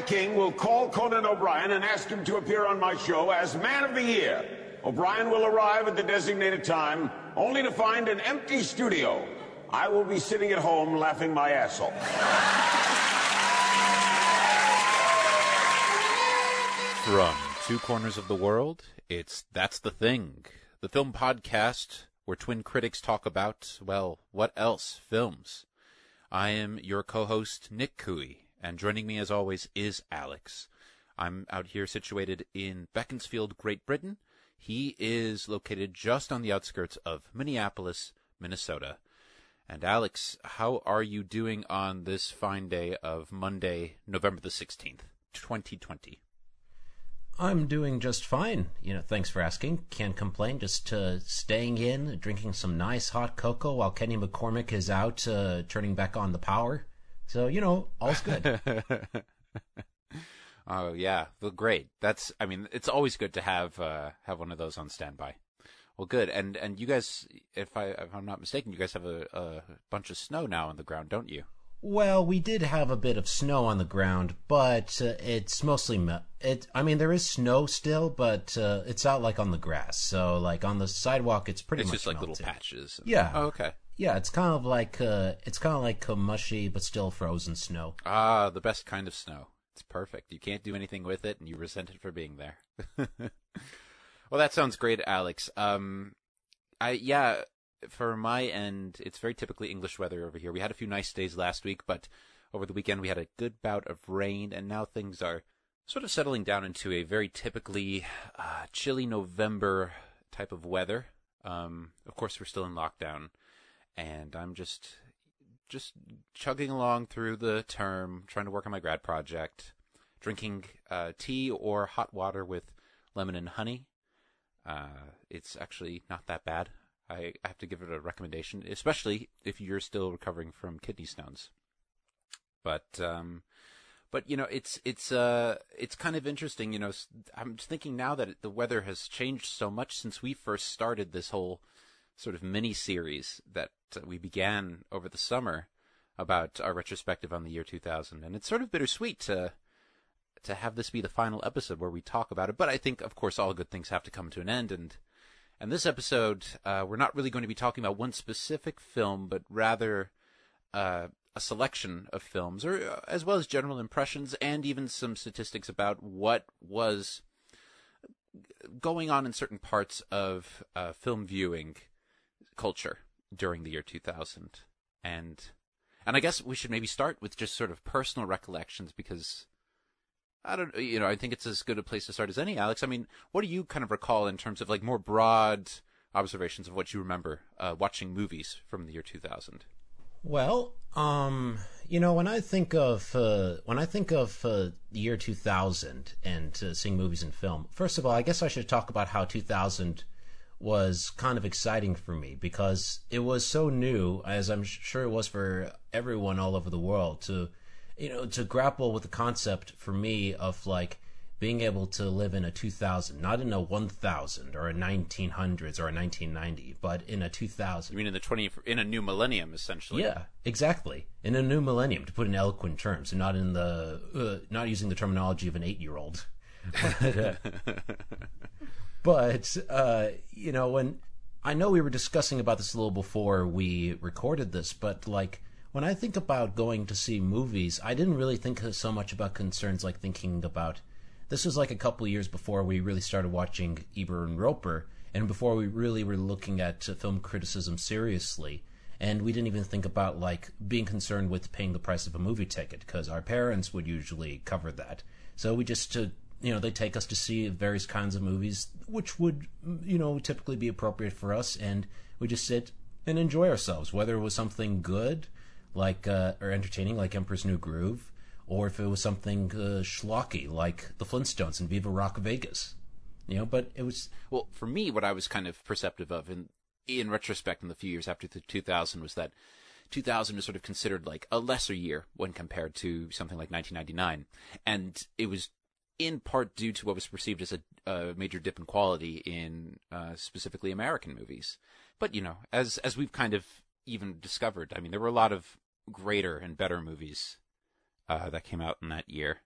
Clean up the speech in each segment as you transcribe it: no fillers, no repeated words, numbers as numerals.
King will call Conan O'Brien and ask him to appear on my show as Man of the Year. O'Brien will arrive at the designated time, only to find an empty studio. I will be sitting at home laughing my ass off. From two corners of the world, it's That's the Thing, the film podcast where twin critics talk about, well, what else? Films. I am your co-host, Nick Cooey, and joining me as always is Alex. I'm out here situated in Beaconsfield, Great Britain. He is located just on the outskirts of Minneapolis, Minnesota. And Alex, how are you doing on this fine day of Monday, November the 16th, 2020? I'm doing just fine. Thanks for asking. Can't complain. Just staying in, drinking some nice hot cocoa while Kenny McCormick is out turning back on the power. So, all's good. Oh, yeah. Well, great. It's always good to have one of those on standby. Well, good. And you guys, if I'm not mistaken, you guys have a bunch of snow now on the ground, don't you? Well, we did have a bit of snow on the ground, but it's mostly there is snow still, but it's out like on the grass. So like on the sidewalk, it's pretty much just like melted. little patches. Yeah. Oh, okay. Yeah, it's kind of like mushy but still frozen snow. Ah, the best kind of snow. It's perfect. You can't do anything with it, and you resent it for being there. Well, that sounds great, Alex. For my end, it's very typically English weather over here. We had a few nice days last week, but over the weekend we had a good bout of rain, and now things are sort of settling down into a very typically chilly November type of weather. Of course, we're still in lockdown, and I'm just chugging along through the term, trying to work on my grad project, drinking tea or hot water with lemon and honey. It's actually not that bad. I have to give it a recommendation, especially if you're still recovering from kidney stones. But it's kind of interesting. I'm just thinking now that the weather has changed so much since we first started this whole sort of mini series that we began over the summer about our retrospective on the year 2000, and it's sort of bittersweet to have this be the final episode where we talk about it. But I think, of course, all good things have to come to an end, and this episode, we're not really going to be talking about one specific film, but rather a selection of films, or as well as general impressions and even some statistics about what was going on in certain parts of film viewing culture during the year 2000. And I guess we should maybe start with just sort of personal recollections, because I think it's as good a place to start as any, Alex. I mean, what do you kind of recall in terms of like more broad observations of what you remember watching movies from the year 2000? Well, when I think of the year 2000 and seeing movies and film, first of all, I guess I should talk about how 2000 was kind of exciting for me, because it was so new, as I'm sure it was for everyone all over the world, to grapple with the concept for me of like being able to live in a 2000, not in a 1000 or a 1900s or a 1990, but in a 2000. You mean in a new millennium, essentially? Yeah, exactly. In a new millennium, to put in eloquent terms, and not in not using the terminology of an 8-year-old. But when I know we were discussing about this a little before we recorded this, but like, when I think about going to see movies, I didn't really think so much about concerns like thinking about... This was like a couple of years before we really started watching Ebert and Roper, and before we really were looking at film criticism seriously. And we didn't even think about like being concerned with paying the price of a movie ticket, because our parents would usually cover that. So we just... they take us to see various kinds of movies, which would, typically be appropriate for us, and we just sit and enjoy ourselves, whether it was something good, like, or entertaining, like Emperor's New Groove, or if it was something schlocky, like The Flintstones and Viva Rock Vegas. But it was... Well, for me, what I was kind of perceptive of in retrospect in the few years after 2000 was that 2000 was sort of considered like a lesser year when compared to something like 1999. And it was in part due to what was perceived as a major dip in quality in specifically American movies. But, as we've kind of even discovered, I mean, there were a lot of greater and better movies that came out in that year.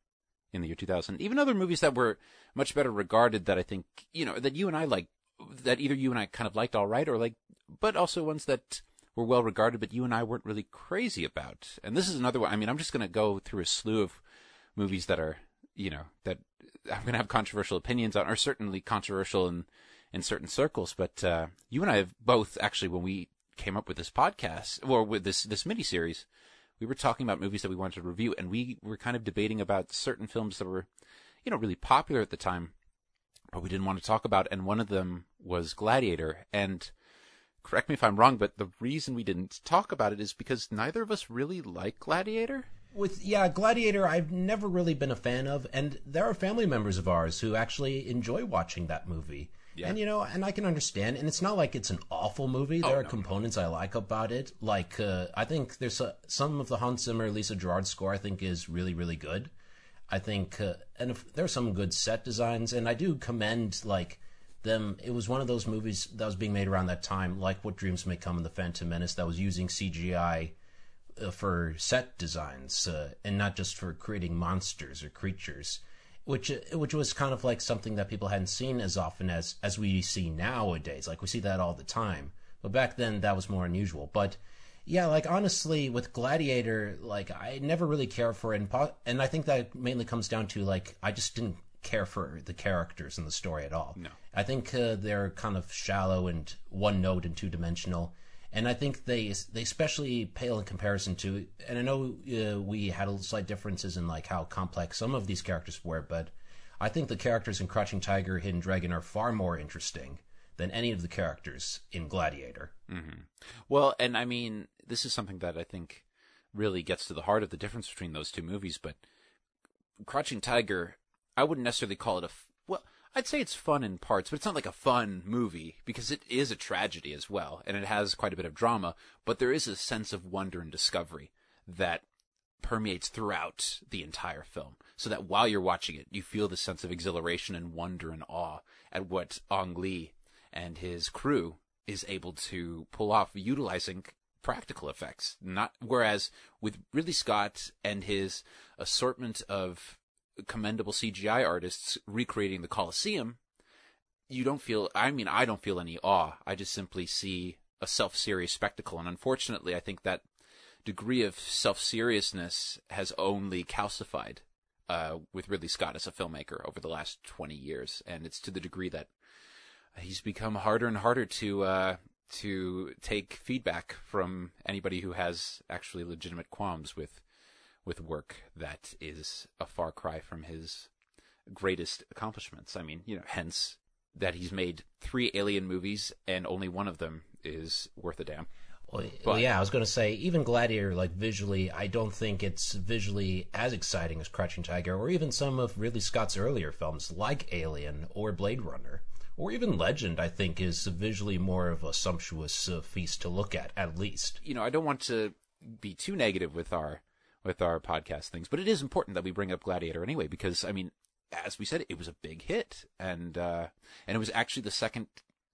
in the year 2000. Even other movies that were much better regarded that I think, that you and I like, that either you and I kind of liked all right or like, but also ones that were well regarded, but you and I weren't really crazy about. And this is another one. I mean, I'm just going to go through a slew of movies that are, that I'm going to have controversial opinions on, or certainly controversial in certain circles. But you and I have both, actually, when we came up with this podcast, or with this miniseries, we were talking about movies that we wanted to review, and we were kind of debating about certain films that were, really popular at the time, but we didn't want to talk about. And one of them was Gladiator. And correct me if I'm wrong, but the reason we didn't talk about it is because neither of us really like Gladiator. Gladiator I've never really been a fan of, and there are family members of ours who actually enjoy watching that movie. Yeah. And, and I can understand, and it's not like it's an awful movie. There are components I like about it. Like, I think there's some of the Hans Zimmer, Lisa Gerrard score I think is really, really good. I think, there are some good set designs, and I do commend, like, them. It was one of those movies that was being made around that time, like What Dreams May Come and The Phantom Menace, that was using CGI for set designs, and not just for creating monsters or creatures, which was kind of like something that people hadn't seen as often as we see nowadays. Like, we see that all the time, but back then that was more unusual. But yeah, like, honestly, with Gladiator, like, I never really cared for it, and I think that mainly comes down to, like, I just didn't care for the characters in the story at all. No. I think they're kind of shallow and one-note and two-dimensional. And I think they especially pale in comparison to, and I know we had slight differences in like how complex some of these characters were, but I think the characters in Crouching Tiger, Hidden Dragon are far more interesting than any of the characters in Gladiator. Mm-hmm. Well, and I mean, this is something that I think really gets to the heart of the difference between those two movies, but Crouching Tiger, I wouldn't necessarily call it I'd say it's fun in parts, but it's not like a fun movie, because it is a tragedy as well, and it has quite a bit of drama, but there is a sense of wonder and discovery that permeates throughout the entire film, so that while you're watching it, you feel the sense of exhilaration and wonder and awe at what Ang Lee and his crew is able to pull off utilizing practical effects. Whereas with Ridley Scott and his assortment of commendable CGI artists recreating the Colosseum, I don't feel any awe. I just simply see a self-serious spectacle. And unfortunately, I think that degree of self-seriousness has only calcified with Ridley Scott as a filmmaker over the last 20 years. And it's to the degree that he's become harder and harder to take feedback from anybody who has actually legitimate qualms with work that is a far cry from his greatest accomplishments. I mean, hence that he's made 3 Alien movies and only one of them is worth a damn. Well, yeah, I was going to say, even Gladiator, like, visually, I don't think it's visually as exciting as Crouching Tiger, or even some of Ridley Scott's earlier films, like Alien or Blade Runner, or even Legend, I think, is visually more of a sumptuous feast to look at least. I don't want to be too negative with our podcast things, but it is important that we bring up Gladiator anyway, because, I mean, as we said, it was a big hit, and it was actually the second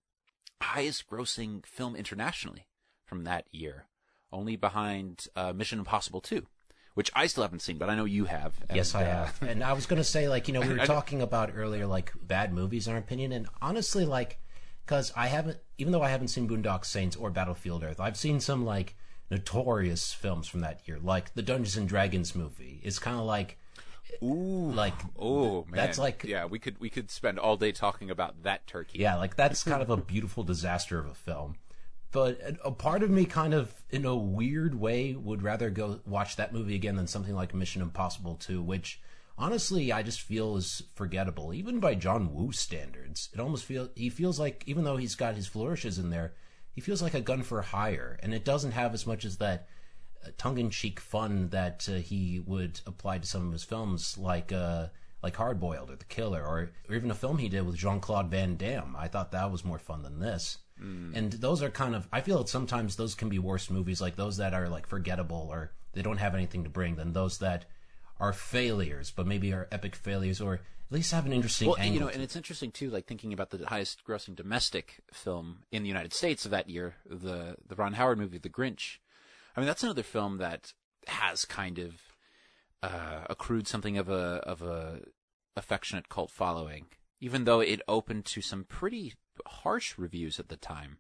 highest grossing film internationally from that year, only behind Mission Impossible 2, which I still haven't seen, but I know you have. And, yes, I have. And I was going to say, like, we were talking about earlier, like, bad movies in our opinion, and honestly, like, because even though I haven't seen Boondock Saints or Battlefield Earth, I've seen some, like, notorious films from that year, like the Dungeons and Dragons movie. It's kind of like, man, that's like, yeah, we could spend all day talking about that turkey. Yeah, like, that's kind of a beautiful disaster of a film. But a part of me kind of, in a weird way, would rather go watch that movie again than something like Mission Impossible 2, which honestly I just feel is forgettable, even by John Woo standards. He feels like, even though he's got his flourishes in there, he feels like a gun for hire, and it doesn't have as much as that tongue-in-cheek fun that he would apply to some of his films, like Hard Boiled or The Killer, or even a film he did with Jean-Claude Van Damme. I thought that was more fun than this. And those are kind of, I feel that sometimes those can be worse movies, like those that are like forgettable or they don't have anything to bring, than those that are failures, but maybe are epic failures, or at least have an interesting angle. And it's interesting too, like thinking about the highest grossing domestic film in the United States of that year, the Ron Howard movie, The Grinch. I mean, that's another film that has kind of accrued something of a affectionate cult following, even though it opened to some pretty harsh reviews at the time.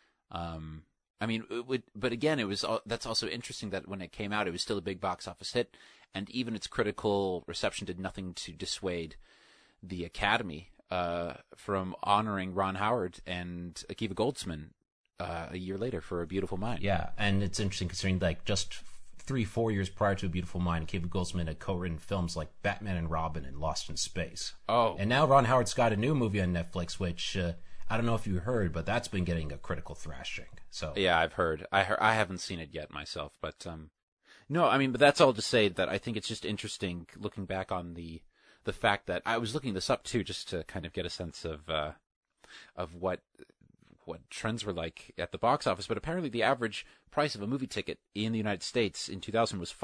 I mean, but again, that's also interesting that when it came out, it was still a big box office hit, and even its critical reception did nothing to dissuade the Academy from honoring Ron Howard and Akiva Goldsman a year later for A Beautiful Mind. Yeah, and it's interesting considering just 3-4 years prior to A Beautiful Mind, Akiva Goldsman had co-written films like Batman and Robin and Lost in Space. Oh. And now Ron Howard's got a new movie on Netflix, which I don't know if you heard, but that's been getting a critical thrashing. So yeah, I've heard. I haven't seen it yet myself, but no, I mean, but that's all to say that I think it's just interesting looking back on the fact that I was looking this up too, just to kind of get a sense of what trends were like at the box office. But apparently, the average price of a movie ticket in the United States in 2000 was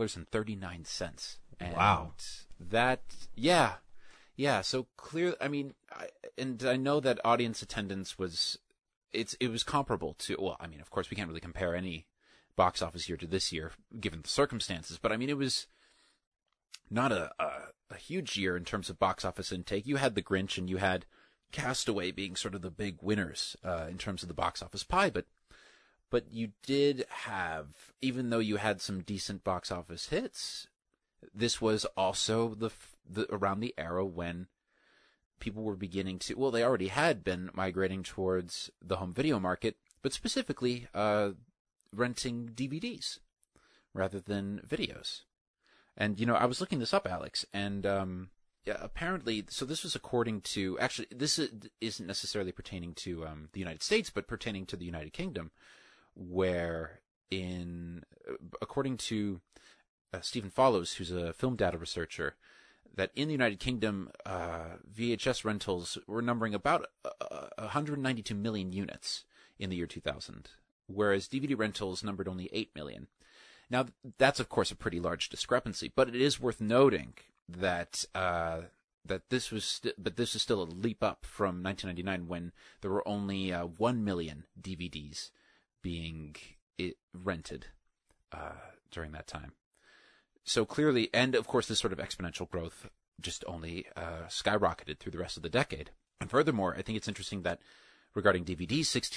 $5.39. Wow. That, yeah. So clear. I mean, I know that audience attendance was comparable to. Well, I mean, of course, we can't really compare any box office year to this year given the circumstances. But I mean, it was not a huge year in terms of box office intake. You had The Grinch and you had Castaway being sort of the big winners in terms of the box office pie, but you did have, even though you had some decent box office hits, this was also the around the era when people were beginning to, well, they already had been migrating towards the home video market, but specifically renting DVDs rather than videos. And, you know, I was looking this up, Alex, and yeah, apparently, so this was according to, actually, this isn't necessarily pertaining to the United States, but pertaining to the United Kingdom, where according to Stephen Follows, who's a film data researcher, that in the United Kingdom, VHS rentals were numbering about 192 million units in the year 2000, whereas DVD rentals numbered only 8 million. Now, that's, of course, a pretty large discrepancy, but it is worth noting that this was still a leap up from 1999 when there were only 1 million DVDs being rented during that time. So clearly, and of course, this sort of exponential growth just only skyrocketed through the rest of the decade. And furthermore, I think it's interesting that regarding DVDs,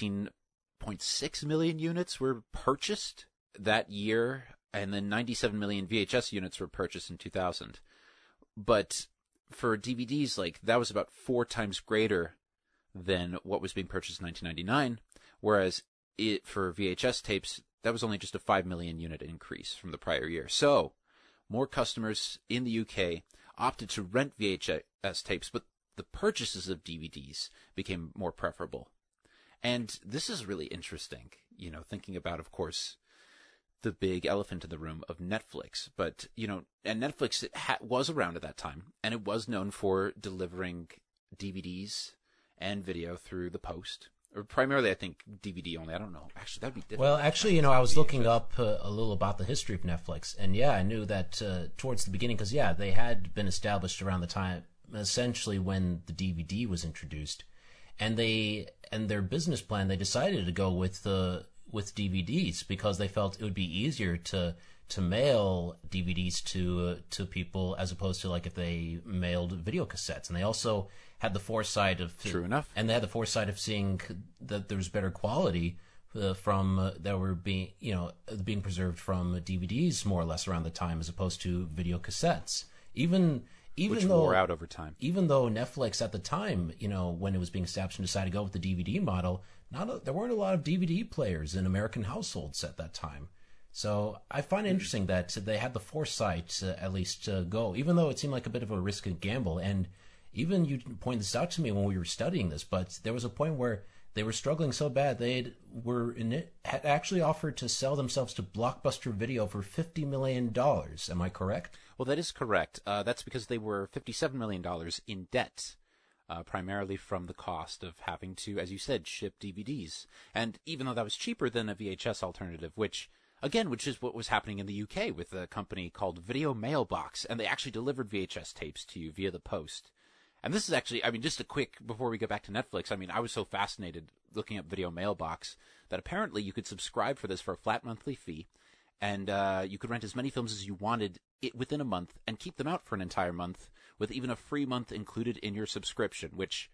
16.6 million units were purchased that year, and then 97 million VHS units were purchased in 2000. But for DVDs, like, that was about 4 times greater than what was being purchased in 1999, whereas for VHS tapes, that was only just a 5 million unit increase from the prior year. So, more customers in the UK opted to rent VHS tapes, but the purchases of DVDs became more preferable. And this is really interesting, you know, thinking about, of course, the big elephant in the room of Netflix. But, you know, and Netflix was around at that time, and it was known for delivering DVDs and video through the post. Or primarily, I think, DVD only. I don't know. Actually, that'd be different. Well, actually, you know, I was looking up a little about the history of Netflix, and yeah, I knew that towards the beginning, because yeah, they had been established around the time, essentially when the DVD was introduced, and their business plan, they decided to go with DVDs because they felt it would be easier to mail DVDs to people as opposed to like if they mailed video cassettes, and they also had the foresight of true enough, and they had the foresight of seeing that there was better quality from that were being preserved from DVDs more or less around the time as opposed to video cassettes. Which though wore out over time. Even though Netflix at the time, you know, when it was being established and decided to go with the DVD model, there weren't a lot of DVD players in American households at that time. So I find it interesting that they had the foresight at least to go, even though it seemed like a bit of a risky gamble. And even you pointed this out to me when we were studying this, but there was a point where they were struggling so bad had actually offered to sell themselves to Blockbuster Video for $50 million. Am I correct? Well, that is correct. That's because they were $57 million in debt, primarily from the cost of having to, as you said, ship DVDs. And even though that was cheaper than a VHS alternative, which is what was happening in the UK with a company called Video Mailbox, and they actually delivered VHS tapes to you via the post. And this is actually, I mean, just a quick, before we go back to Netflix, I mean, I was so fascinated looking up Video Mailbox that apparently you could subscribe for this for a flat monthly fee, And you could rent as many films as you wanted within a month and keep them out for an entire month with even a free month included in your subscription, which,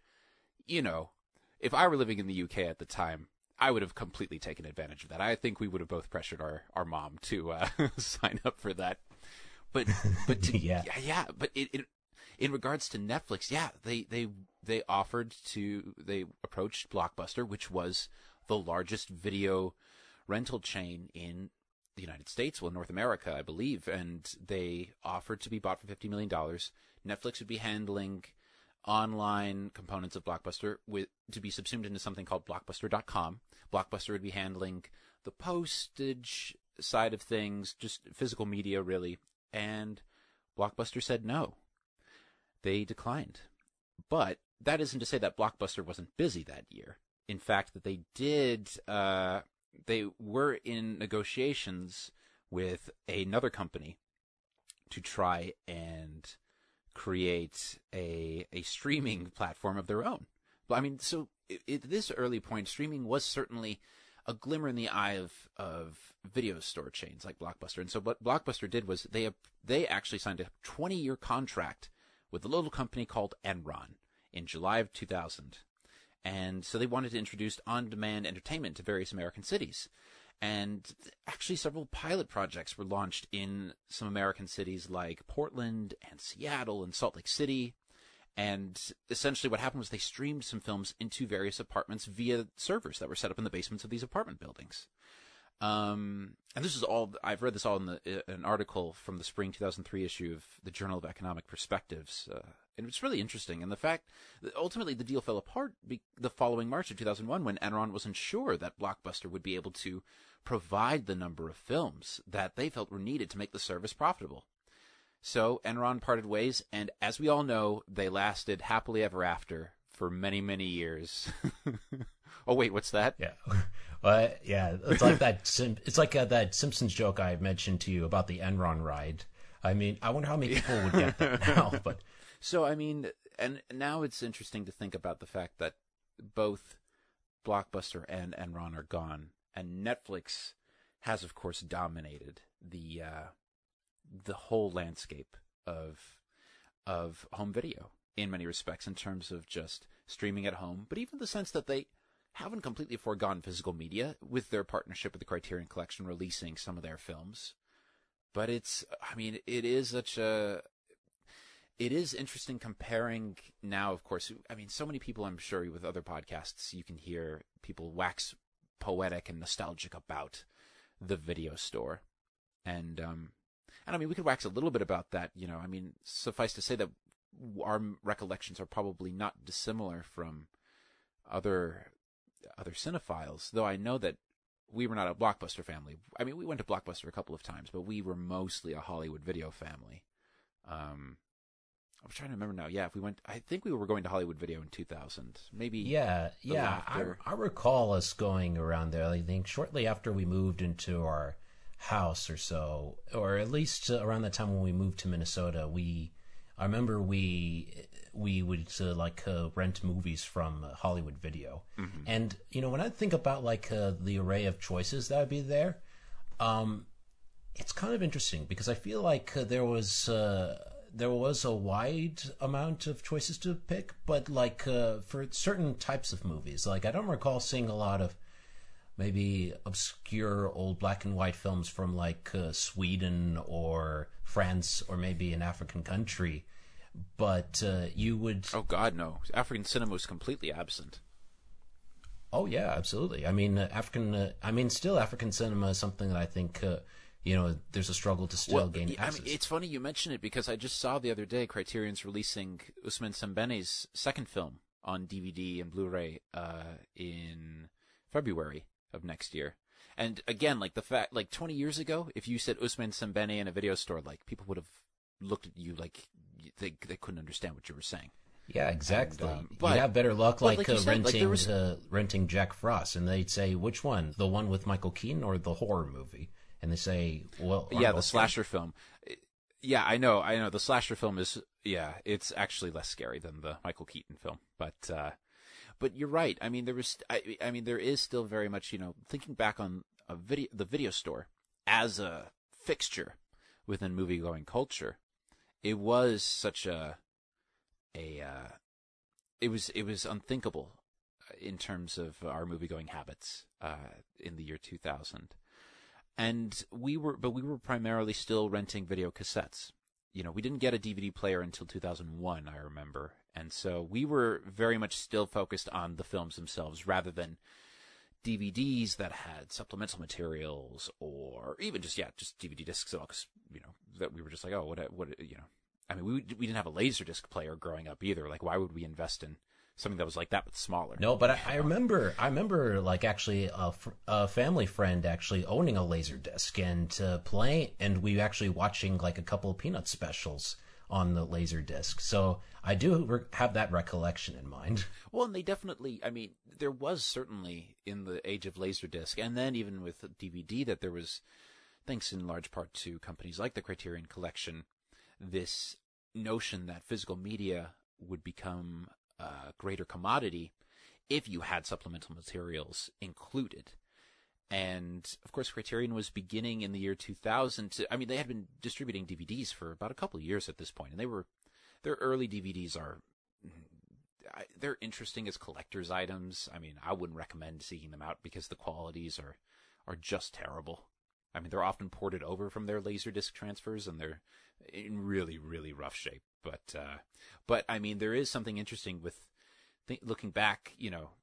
if I were living in the UK at the time, I would have completely taken advantage of that. I think we would have both pressured our mom to sign up for that. But Yeah. But in regards to Netflix, they approached Blockbuster, which was the largest video rental chain in the United States, North America, I believe, and they offered to be bought for $50 million. Netflix would be handling online components of Blockbuster to be subsumed into something called Blockbuster.com. Blockbuster would be handling the postage side of things, just physical media, really, and Blockbuster said no. They declined. But that isn't to say that Blockbuster wasn't busy that year. In fact, that they did, they were in negotiations with another company to try and create a streaming platform of their own. But I mean, so at this early point, streaming was certainly a glimmer in the eye of video store chains like Blockbuster. And so what Blockbuster did was they actually signed a 20-year contract with a little company called Enron in July of 2000. And so they wanted to introduce on-demand entertainment to various American cities. And actually several pilot projects were launched in some American cities like Portland and Seattle and Salt Lake City. And essentially what happened was they streamed some films into various apartments via servers that were set up in the basements of these apartment buildings. And this is all, I've read this all in an article from the spring 2003 issue of the Journal of Economic Perspectives. And it's really interesting. And the fact that ultimately the deal fell apart the following March of 2001 when Enron wasn't sure that Blockbuster would be able to provide the number of films that they felt were needed to make the service profitable. So Enron parted ways, and as we all know, they lasted happily ever after for many, many years. Oh, wait, what's that? Yeah. Yeah, it's like that. It's like that Simpsons joke I mentioned to you about the Enron ride. I mean, I wonder how many people would get that now. But so, I mean, and now it's interesting to think about the fact that both Blockbuster and Enron are gone, and Netflix has, of course, dominated the whole landscape of home video in many respects, in terms of just streaming at home, but even the sense that they haven't completely foregone physical media with their partnership with the Criterion Collection releasing some of their films. But it is interesting comparing now, of course. I mean, so many people, I'm sure, with other podcasts, you can hear people wax poetic and nostalgic about the video store. And I mean, we could wax a little bit about that, I mean, suffice to say that our recollections are probably not dissimilar from other cinephiles, though I know that we were not a Blockbuster family. I mean, we went to Blockbuster a couple of times, but we were mostly a Hollywood Video family. I'm trying to remember now. Yeah, I think we were going to Hollywood Video in 2000, maybe. Yeah. I recall us going around there. I think shortly after we moved into our house or so, or at least around that time when we moved to Minnesota, I remember we would rent movies from Hollywood Video. Mm-hmm. And when I think about the array of choices that would be there, it's kind of interesting because I feel like there was a wide amount of choices to pick, but for certain types of movies, I don't recall seeing a lot of maybe obscure old black and white films from Sweden or France or maybe an African country. But you would... Oh, God, no. African cinema was completely absent. Oh, yeah, absolutely. I mean, still African cinema is something that I think, there's a struggle to still gain access. I mean, it's funny you mention it because I just saw the other day Criterion's releasing Ousmane Sembène's second film on DVD and Blu-ray in February of next year. And again, the fact, 20 years ago, if you said Ousmane Sembène in a video store, people would have looked at you like they couldn't understand what you were saying. Yeah, exactly. And, you'd have better luck renting Jack Frost, and they'd say, which one? The one with Michael Keaton or the horror movie? And they say, well... Yeah, the slasher film. Yeah, I know. The slasher film is, it's actually less scary than the Michael Keaton film. But you're right. I mean, there is still very much, thinking back on the video store as a fixture within movie-going culture, it was such it was unthinkable in terms of our movie-going habits in the year 2000. And we were primarily still renting video cassettes. We didn't get a DVD player until 2001, I remember. And so we were very much still focused on the films themselves rather than DVDs that had supplemental materials or even just DVD discs at all, because, that we were just like, oh, what. I mean, we didn't have a Laserdisc player growing up either. Like, why would we invest in something that was like that but smaller? No, but I remember like actually a family friend actually owning a Laserdisc and playing, and we actually watching like a couple of Peanut specials on the Laserdisc. So I do have that recollection in mind. Well, and they definitely, I mean, there was certainly in the age of Laserdisc, and then even with DVD, that there was, thanks in large part to companies like the Criterion Collection, this notion that physical media would become a greater commodity if you had supplemental materials included. And, of course, Criterion was beginning in the year 2000 they had been distributing DVDs for about a couple of years at this point, and their early DVDs they're interesting as collector's items. I mean, I wouldn't recommend seeking them out because the qualities are just terrible. I mean, they're often ported over from their Laserdisc transfers, and they're in really, really rough shape. But I mean, there is something interesting with looking back,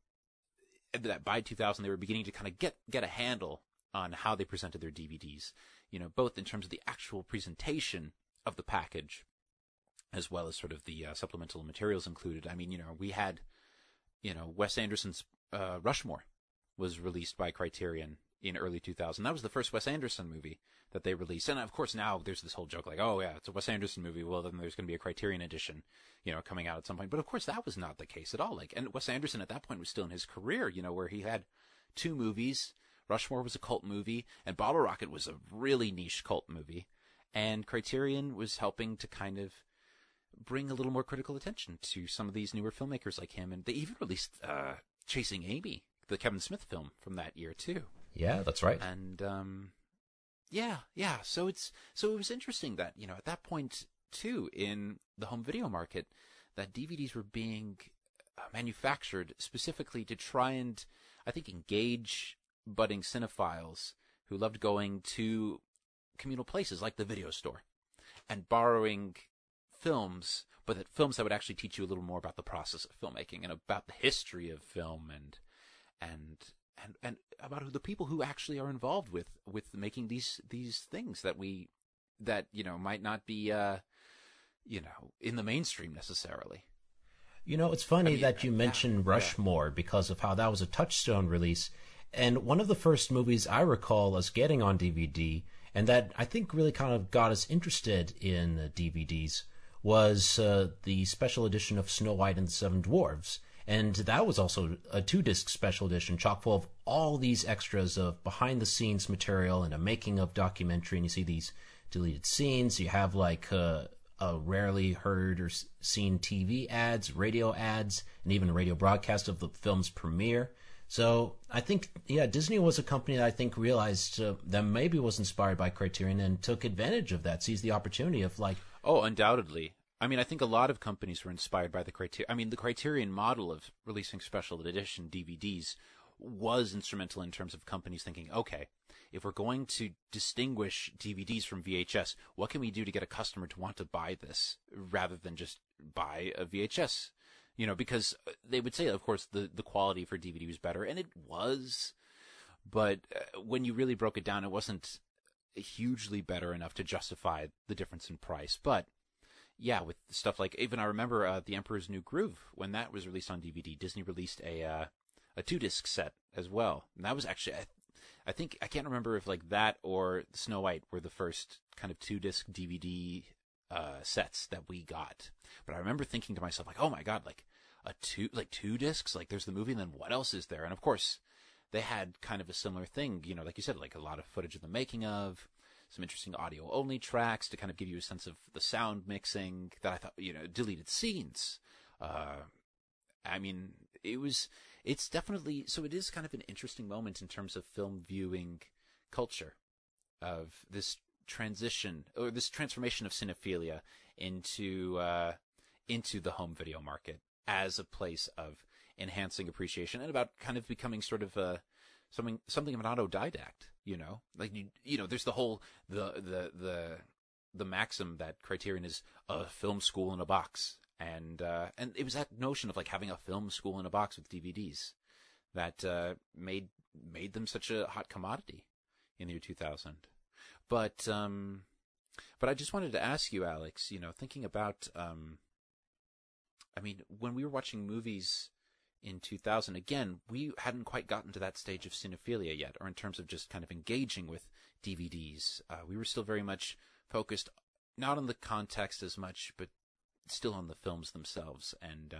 that by 2000 they were beginning to kind of get a handle on how they presented their DVDs, both in terms of the actual presentation of the package as well as sort of the supplemental materials included. I mean, we had, Wes Anderson's Rushmore was released by Criterion in early 2000. That was the first Wes Anderson movie that they released. And of course now there's this whole joke like, oh yeah, it's a Wes Anderson movie. Well, then there's going to be a Criterion edition, coming out at some point. But of course that was not the case at all. Like, and Wes Anderson at that point was still in his career, where he had two movies. Rushmore was a cult movie, and Bottle Rocket was a really niche cult movie. And Criterion was helping to kind of bring a little more critical attention to some of these newer filmmakers like him. And they even released Chasing Amy, the Kevin Smith film from that year too. Yeah, that's right. And yeah. So it was interesting that at that point too in the home video market, that DVDs were being manufactured specifically to try and, I think, engage budding cinephiles who loved going to communal places like the video store and borrowing films, but films that would actually teach you a little more about the process of filmmaking and about the history of film and about the people who actually are involved with making these things that might not be in the mainstream necessarily. It's funny that you mentioned Rushmore because of how that was a Touchstone release, and one of the first movies I recall us getting on DVD, and that I think really kind of got us interested in DVDs, was the special edition of Snow White and the Seven Dwarfs. And that was also a 2-disc special edition, chock full of all these extras of behind-the-scenes material and a making-of documentary. And you see these deleted scenes. You have like a rarely heard or seen TV ads, radio ads, and even a radio broadcast of the film's premiere. So I think, Disney was a company that I think realized that maybe was inspired by Criterion and took advantage of that, seized the opportunity of like... Oh, undoubtedly. I mean, I think a lot of companies were inspired by the Criterion. I mean, the Criterion model of releasing special edition DVDs was instrumental in terms of companies thinking, okay, if we're going to distinguish DVDs from VHS, what can we do to get a customer to want to buy this rather than just buy a VHS? Because they would say, of course, the quality for DVD was better, and it was. But when you really broke it down, it wasn't hugely better enough to justify the difference in price. But yeah, with stuff like, even I remember The Emperor's New Groove, when that was released on DVD, Disney released a 2-disc set as well. And that was actually, I think, I can't remember if like that or Snow White were the first kind of 2-disc DVD sets that we got. But I remember thinking to myself, like, oh my God, like two discs, like there's the movie, and then what else is there? And of course, they had kind of a similar thing, like you said, like a lot of footage of the making of, some interesting audio-only tracks to kind of give you a sense of the sound mixing that I thought, deleted scenes. I mean, it's definitely, so it is kind of an interesting moment in terms of film viewing culture. this transition or this transformation of cinephilia into the home video market as a place of enhancing appreciation and about kind of becoming sort of something of an autodidact, like there's the whole the maxim that Criterion is a film school in a box, and it was that notion of like having a film school in a box with DVDs that made them such a hot commodity in the year 2000. But I just wanted to ask you, Alex, thinking about when we were watching movies in 2000, again, we hadn't quite gotten to that stage of cinephilia yet, or in terms of just kind of engaging with DVDs. We were still very much focused not on the context as much, but still on the films themselves. And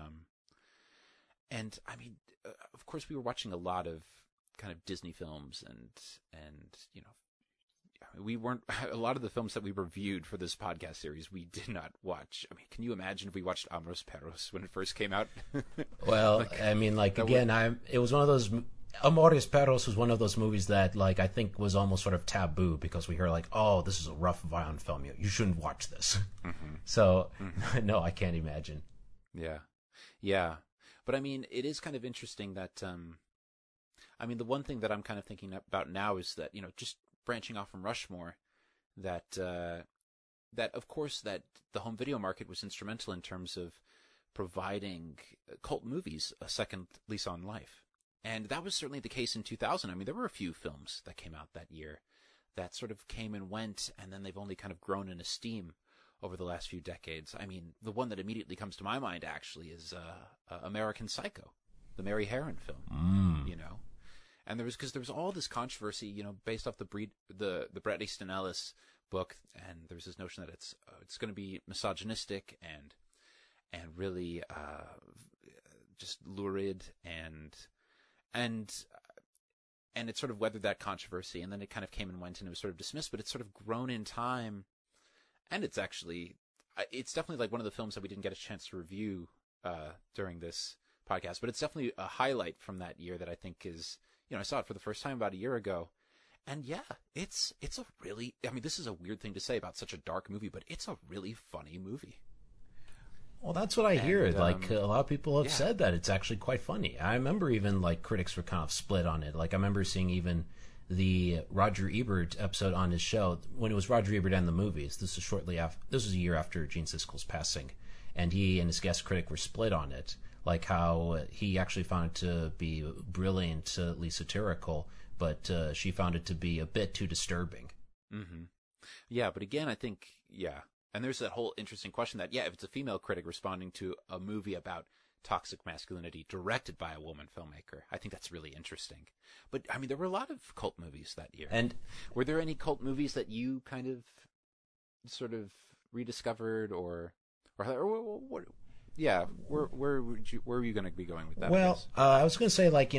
of course, we were watching a lot of kind of Disney films, and we weren't, a lot of the films that we reviewed for this podcast series, we did not watch. I mean, can you imagine if we watched Amores Perros when it first came out? Well, it was one of those, Amores Perros was one of those movies that, like, I think was almost sort of taboo because we heard, like, oh, this is a rough, violent film. You shouldn't watch this. Mm-hmm. So, no, I can't imagine. Yeah. Yeah. But, I mean, it is kind of interesting that, the one thing that I'm kind of thinking about now is that, just branching off from Rushmore, that of course that the home video market was instrumental in terms of providing cult movies a second lease on life. And that was certainly the case in 2000. I mean, there were a few films that came out that year that sort of came and went, and then they've only kind of grown in esteem over the last few decades. I mean, the one that immediately comes to my mind, actually, is American Psycho, the Mary Harron film, And there was all this controversy, based off the Bret Easton Ellis book, and there was this notion that it's going to be misogynistic and really just lurid, and it sort of weathered that controversy, and then it kind of came and went, and it was sort of dismissed, but it's sort of grown in time, and it's definitely like one of the films that we didn't get a chance to review during this podcast, but it's definitely a highlight from that year that I think is. I saw it for the first time about a year ago, and yeah, it's a really, this is a weird thing to say about such a dark movie, but it's a really funny movie. Well, that's what I hear. A lot of people have said that it's actually quite funny. I remember even, like, critics were kind of split on it. Like, I remember seeing even the Roger Ebert episode on his show, when it was Roger Ebert and the movies. This was a year after Gene Siskel's passing, and he and his guest critic were split on it. Like how he actually found it to be brilliantly satirical, but she found it to be a bit too disturbing. Mm-hmm. Yeah, but again, I think, and there's that whole interesting question that, if it's a female critic responding to a movie about toxic masculinity directed by a woman filmmaker, I think that's really interesting. But, there were a lot of cult movies that year. And were there any cult movies that you kind of sort of rediscovered or what? Yeah, where were you going to be going with that? Well, I was going to say, like,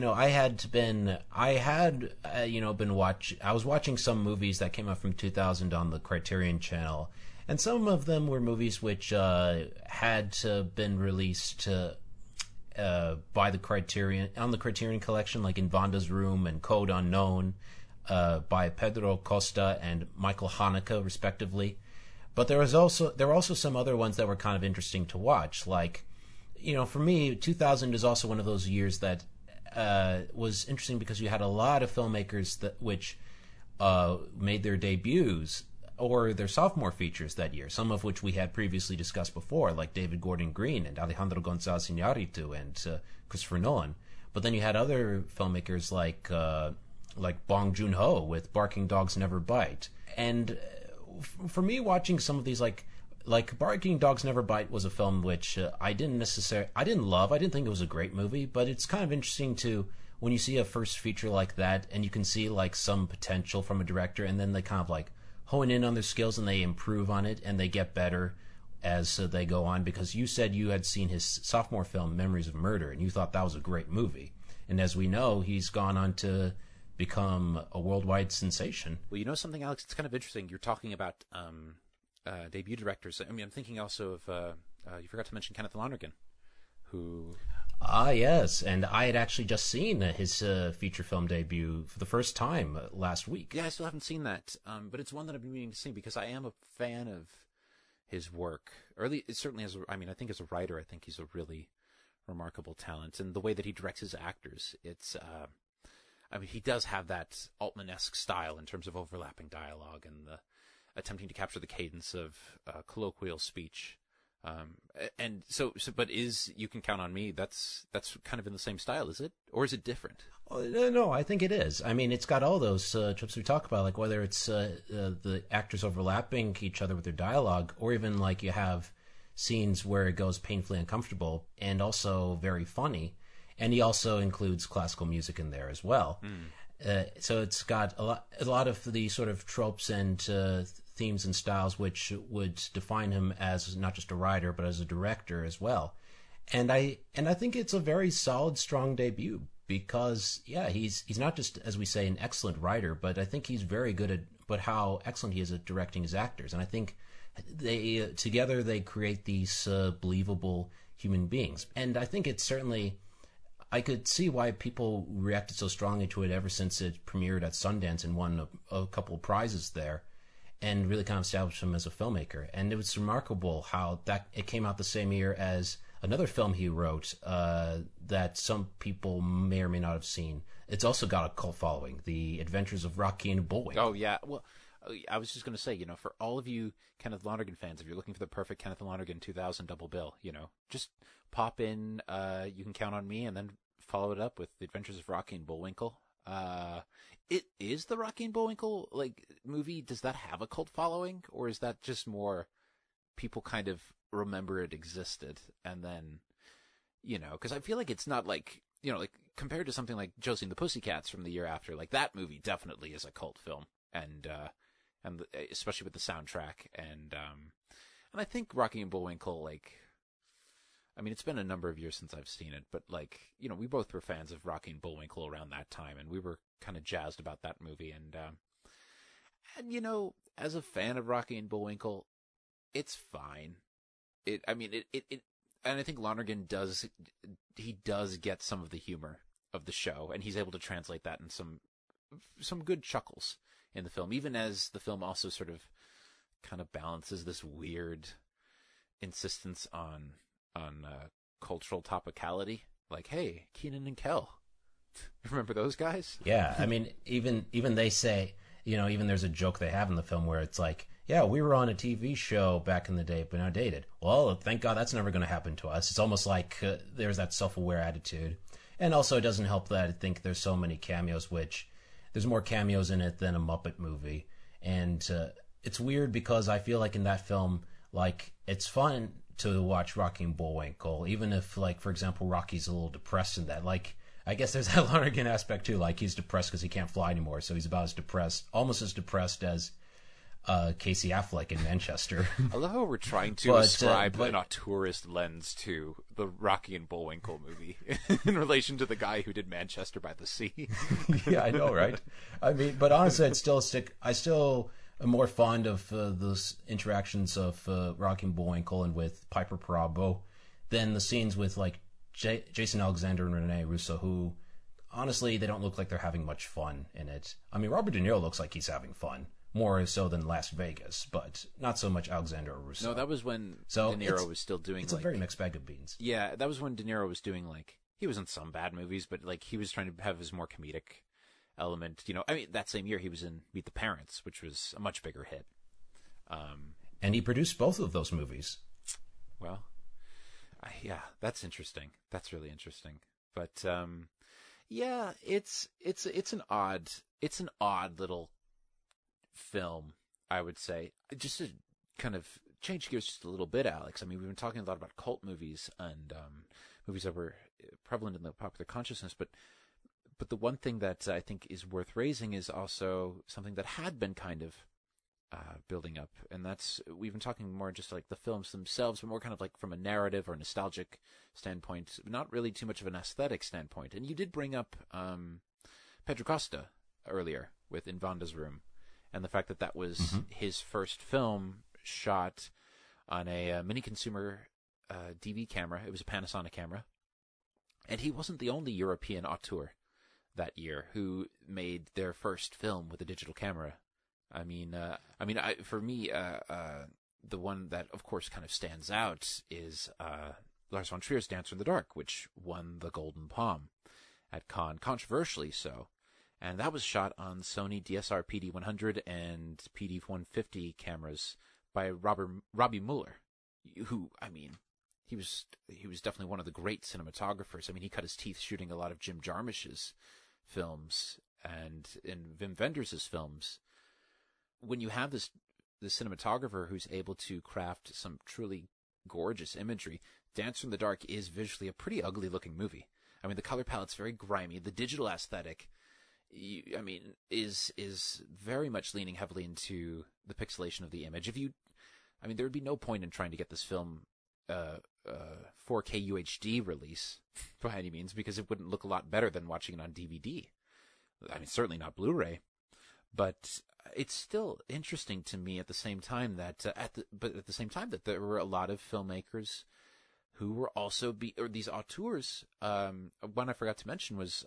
I was watching some movies that came out from 2000 on the Criterion Channel, and some of them were movies which had been released by the Criterion Collection, like In Vanda's Room and Code Unknown, by Pedro Costa and Michael Haneke, respectively. But there were also some other ones that were kind of interesting to watch. Like, for me, 2000 is also one of those years that was interesting because you had a lot of filmmakers which made their debuts or their sophomore features that year, some of which we had previously discussed before, like David Gordon Green and Alejandro González Iñárritu and Christopher Nolan. But then you had other filmmakers like Bong Joon-ho with Barking Dogs Never Bite. And for me, watching some of these, like Barking Dogs Never Bite was a film which I didn't love. I didn't think it was a great movie, but it's kind of interesting to, when you see a first feature like that and you can see like some potential from a director, and then they kind of like hone in on their skills and they improve on it and they get better as they go on. Because you said you had seen his sophomore film, Memories of Murder, and you thought that was a great movie. And as we know, he's gone on to become a worldwide sensation. Well, you know something, Alex? It's kind of interesting. You're talking about debut directors. I'm thinking also of, you forgot to mention Kenneth Lonergan, who... Ah, yes, and I had actually just seen his feature film debut for the first time last week. Yeah, I still haven't seen that, but it's one that I've been meaning to see because I am a fan of his work. Early, certainly I think as a writer, I think he's a really remarkable talent, and the way that he directs his actors, he does have that Altman-esque style in terms of overlapping dialogue and the attempting to capture the cadence of colloquial speech. But You Can Count on Me, that's kind of in the same style, is it? Or is it different? No, I think it is. I mean, it's got all those tropes we talk about, like whether it's the actors overlapping each other with their dialogue, or even like you have scenes where it goes painfully uncomfortable and also very funny. And he also includes classical music in there as well. So it's got a lot of the sort of tropes and themes and styles which would define him as not just a writer but as a director as well. And I think it's a very solid, strong debut because he's not just, as we say, an excellent writer, but I think he's very good at how excellent he is at directing his actors. And I think together they create these believable human beings. And I think it's certainly, I could see why people reacted so strongly to it ever since it premiered at Sundance and won a couple of prizes there, and really kind of established him as a filmmaker. And it was remarkable how that it came out the same year as another film he wrote that some people may or may not have seen. It's also got a cult following, The Adventures of Rocky and Bullwinkle. Oh, yeah. Well, I was just going to say, for all of you Kenneth Lonergan fans, if you're looking for the perfect Kenneth Lonergan 2000 double bill, just pop in You Can Count on Me and then follow it up with The Adventures of Rocky and Bullwinkle. It is the Rocky and Bullwinkle movie. Does that have a cult following, or is that just more people kind of remember it existed and then, because I feel like it's not like compared to something like Josie and the Pussycats from the year after, like that movie definitely is a cult film, and especially with the soundtrack, and I think Rocky and Bullwinkle, it's been a number of years since I've seen it, but we both were fans of Rocky and Bullwinkle around that time, and we were kind of jazzed about that movie, and as a fan of Rocky and Bullwinkle, it's fine. And I think Lonergan does get some of the humor of the show, and he's able to translate that in some good chuckles in the film, even as the film also sort of kind of balances this weird insistence on cultural topicality. Like, hey, Kenan and Kel, remember those guys? Yeah, even they say, even there's a joke they have in the film where it's like, yeah, we were on a TV show back in the day, but now dated. Well, thank God that's never going to happen to us. It's almost like there's that self-aware attitude. And also it doesn't help that I think there's so many cameos, which there's more cameos in it than a Muppet movie. And it's weird because I feel like in that film, it's fun to watch Rocky and Bullwinkle, even if, for example, Rocky's a little depressed in that. I guess there's that Lonergan aspect too. He's depressed because he can't fly anymore, so he's about almost as depressed as Casey Affleck in Manchester. I love how we're trying to ascribe an auteurist lens to the Rocky and Bullwinkle movie in relation to the guy who did Manchester by the Sea. Yeah, I know, right? But honestly, I still am more fond of those interactions of Rocky and Bullwinkle and with Piper Perabo than the scenes with Jason Alexander and Rene Russo, who honestly they don't look like they're having much fun in it. Robert De Niro looks like he's having fun, more so than Las Vegas, but not so much Alexander or Russo. No, that was when De Niro was still doing. It's a very mixed bag of beans. Yeah, that was when De Niro was doing he was in some bad movies, but he was trying to have his more comedic element. That same year he was in Meet the Parents, which was a much bigger hit. And he produced both of those movies. Well, yeah, that's interesting. That's really interesting. But yeah, it's an odd little film, I would say. Just to kind of change gears just a little bit, Alex. We've been talking a lot about cult movies and movies that were prevalent in the popular consciousness, but the one thing that I think is worth raising is also something that had been kind of building up, and that's, we've been talking more just the films themselves, but more kind of from a narrative or nostalgic standpoint, not really too much of an aesthetic standpoint. And you did bring up Pedro Costa earlier with In Vanda's Room, and the fact that was his first film shot on a mini consumer DV camera. It was a Panasonic camera, And he wasn't the only European auteur that year who made their first film with a digital camera. For me, the one that, of course, kind of stands out is Lars von Trier's Dancer in the Dark, which won the Golden Palm at Cannes, controversially so. And that was shot on Sony DSR PD-100 and PD-150 cameras by Robbie Mueller, who, he was definitely one of the great cinematographers. I mean, he cut his teeth shooting a lot of Jim Jarmusch's films and in Wim Wenders' films. When you have this cinematographer who's able to craft some truly gorgeous imagery, Dancer in the Dark is visually a pretty ugly-looking movie. I mean, the color palette's very grimy. The digital aesthetic, is very much leaning heavily into the pixelation of the image. There would be no point in trying to get this film 4K UHD release by any means, because it wouldn't look a lot better than watching it on DVD. I mean, certainly not Blu-ray, but it's still interesting to me at the same time that there were a lot of filmmakers who were also these auteurs. One I forgot to mention was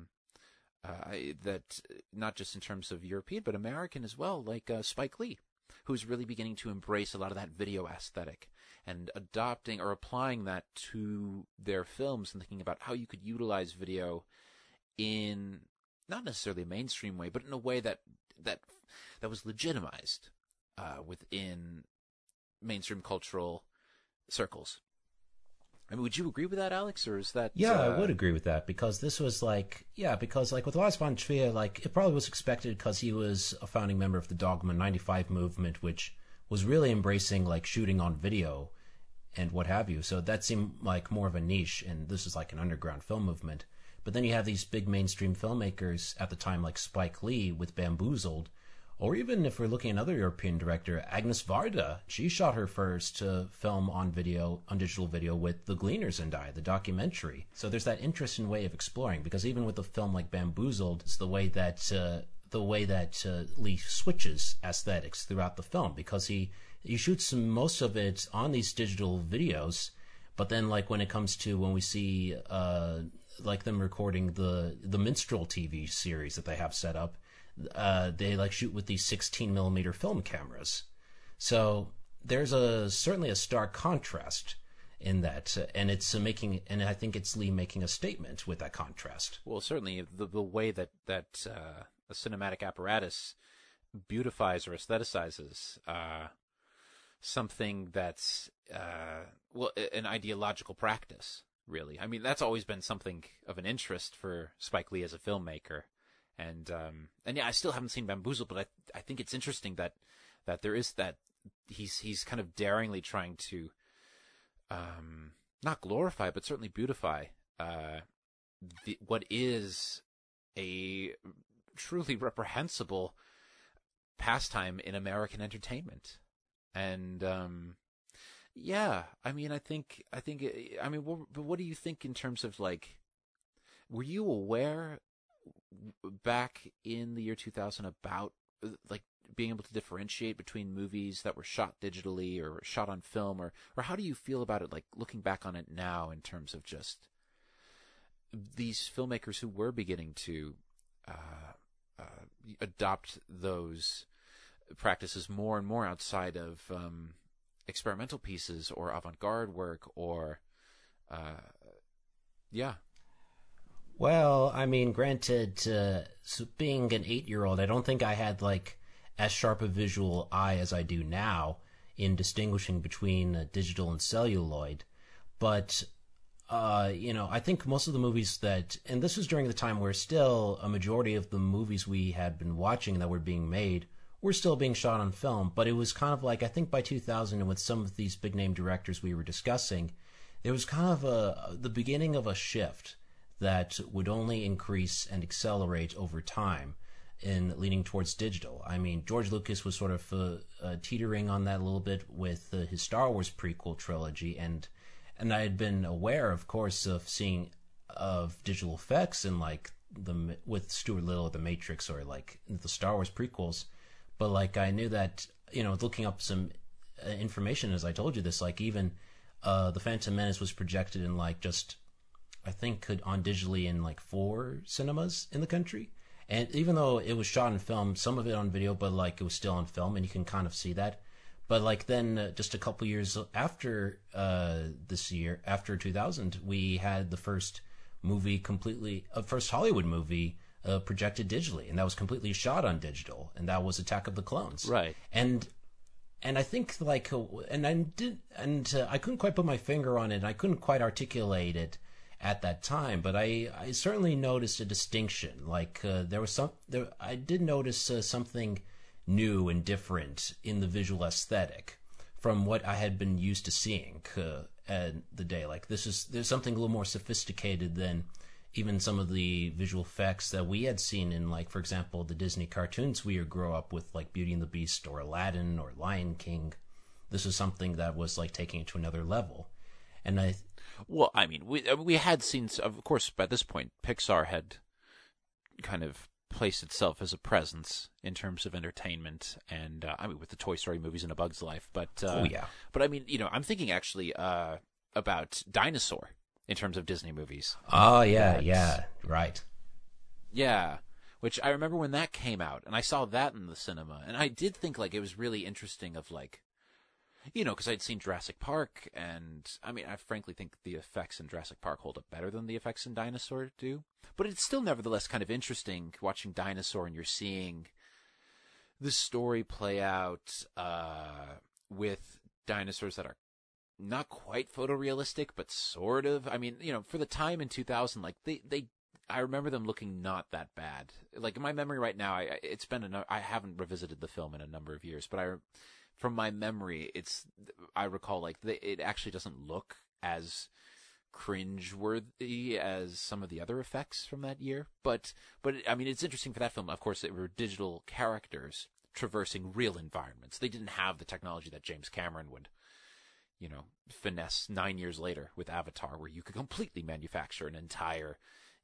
that not just in terms of European but American as well, like Spike Lee, who's really beginning to embrace a lot of that video aesthetic and adopting or applying that to their films and thinking about how you could utilize video in not necessarily a mainstream way, but in a way that was legitimized within mainstream cultural circles. I mean, would you agree with that, Alex, or is that... Yeah, I would agree with that, because this was because with Lars von Trier, it probably was expected because he was a founding member of the Dogma 95 movement, which was really embracing, shooting on video and what have you. So that seemed like more of a niche, and this is like an underground film movement. But then you have these big mainstream filmmakers at the time, like Spike Lee with Bamboozled, or even if we're looking at another European director, Agnes Varda. She shot her first film on digital video with The Gleaners and I, the documentary. So there's that interesting way of exploring, because even with a film like Bamboozled, it's the way that Lee switches aesthetics throughout the film, because he shoots most of it on these digital videos, but then when it comes to when we see them recording the Minstrel TV series that they have set up, they shoot with these 16mm film cameras. So there's certainly a stark contrast in that, and I think it's Lee making a statement with that contrast. Well, certainly the way that a cinematic apparatus beautifies or aestheticizes something that's an ideological practice, really. I mean, that's always been something of an interest for Spike Lee as a filmmaker. And yeah, I still haven't seen Bamboozled, but I think it's interesting that there is that he's kind of daringly trying to not glorify, but certainly beautify what is a truly reprehensible pastime in American entertainment. And yeah, what do you think in terms of were you aware back in the year 2000 about being able to differentiate between movies that were shot digitally or shot on film, or how do you feel about it looking back on it now in terms of just these filmmakers who were beginning to adopt those practices more and more outside of experimental pieces or avant-garde work or yeah. Well, I mean, granted, being an 8-year-old, I don't think I had as sharp a visual eye as I do now in distinguishing between digital and celluloid. But, I think most of the movies and this was during the time where still a majority of the movies we had been watching that were being made were still being shot on film. But it was kind of I think by 2000, and with some of these big name directors we were discussing, there was kind of the beginning of a shift that would only increase and accelerate over time in leaning towards digital. I mean, George Lucas was sort of teetering on that a little bit with his Star Wars prequel trilogy, and I had been aware, of course, of seeing digital effects in with Stuart Little, The Matrix, or the Star Wars prequels, but I knew that looking up some information as I told you this, even The Phantom Menace was projected in just I think, on digitally in like 4 cinemas in the country. And even though it was shot in film, some of it on video, but like it was still on film, and you can kind of see that. But like then, just a couple years after this year, after 2000, we had the first first Hollywood movie projected digitally, and that was completely shot on digital, and that was Attack of the Clones. Right. And I think like, I couldn't quite put my finger on it. I couldn't quite articulate it at that time, but I certainly noticed a distinction. Like I did notice something new and different in the visual aesthetic from what I had been used to seeing at the day. Like there's something a little more sophisticated than even some of the visual effects that we had seen in, like, for example, the Disney cartoons we grew up with, like Beauty and the Beast or Aladdin or Lion King. This is something that was like taking it to another level. And well, I mean, we had seen, of course, by this point, Pixar had kind of placed itself as a presence in terms of entertainment, and I mean, with the Toy Story movies and A Bug's Life. But but I mean, I'm thinking actually about Dinosaur in terms of Disney movies. Oh yeah, right. Yeah, which I remember when that came out, and I saw that in the cinema, and I did think like it was really interesting. Of like, because I'd seen Jurassic Park, and I mean, I frankly think the effects in Jurassic Park hold up better than the effects in Dinosaur do. But it's still nevertheless kind of interesting watching Dinosaur, and you're seeing the story play out with dinosaurs that are not quite photorealistic, but sort of. I mean, for the time in 2000, like I remember them looking not that bad. Like in my memory right now, I haven't revisited the film in a number of years, but from my memory, I recall like it actually doesn't look as cringe-worthy as some of the other effects from that year. But I mean, it's interesting for that film. Of course, they were digital characters traversing real environments. They didn't have the technology that James Cameron would, finesse 9 years later with Avatar, where you could completely manufacture an entire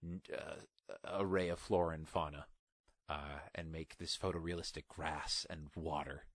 array of flora and fauna and make this photorealistic grass and water.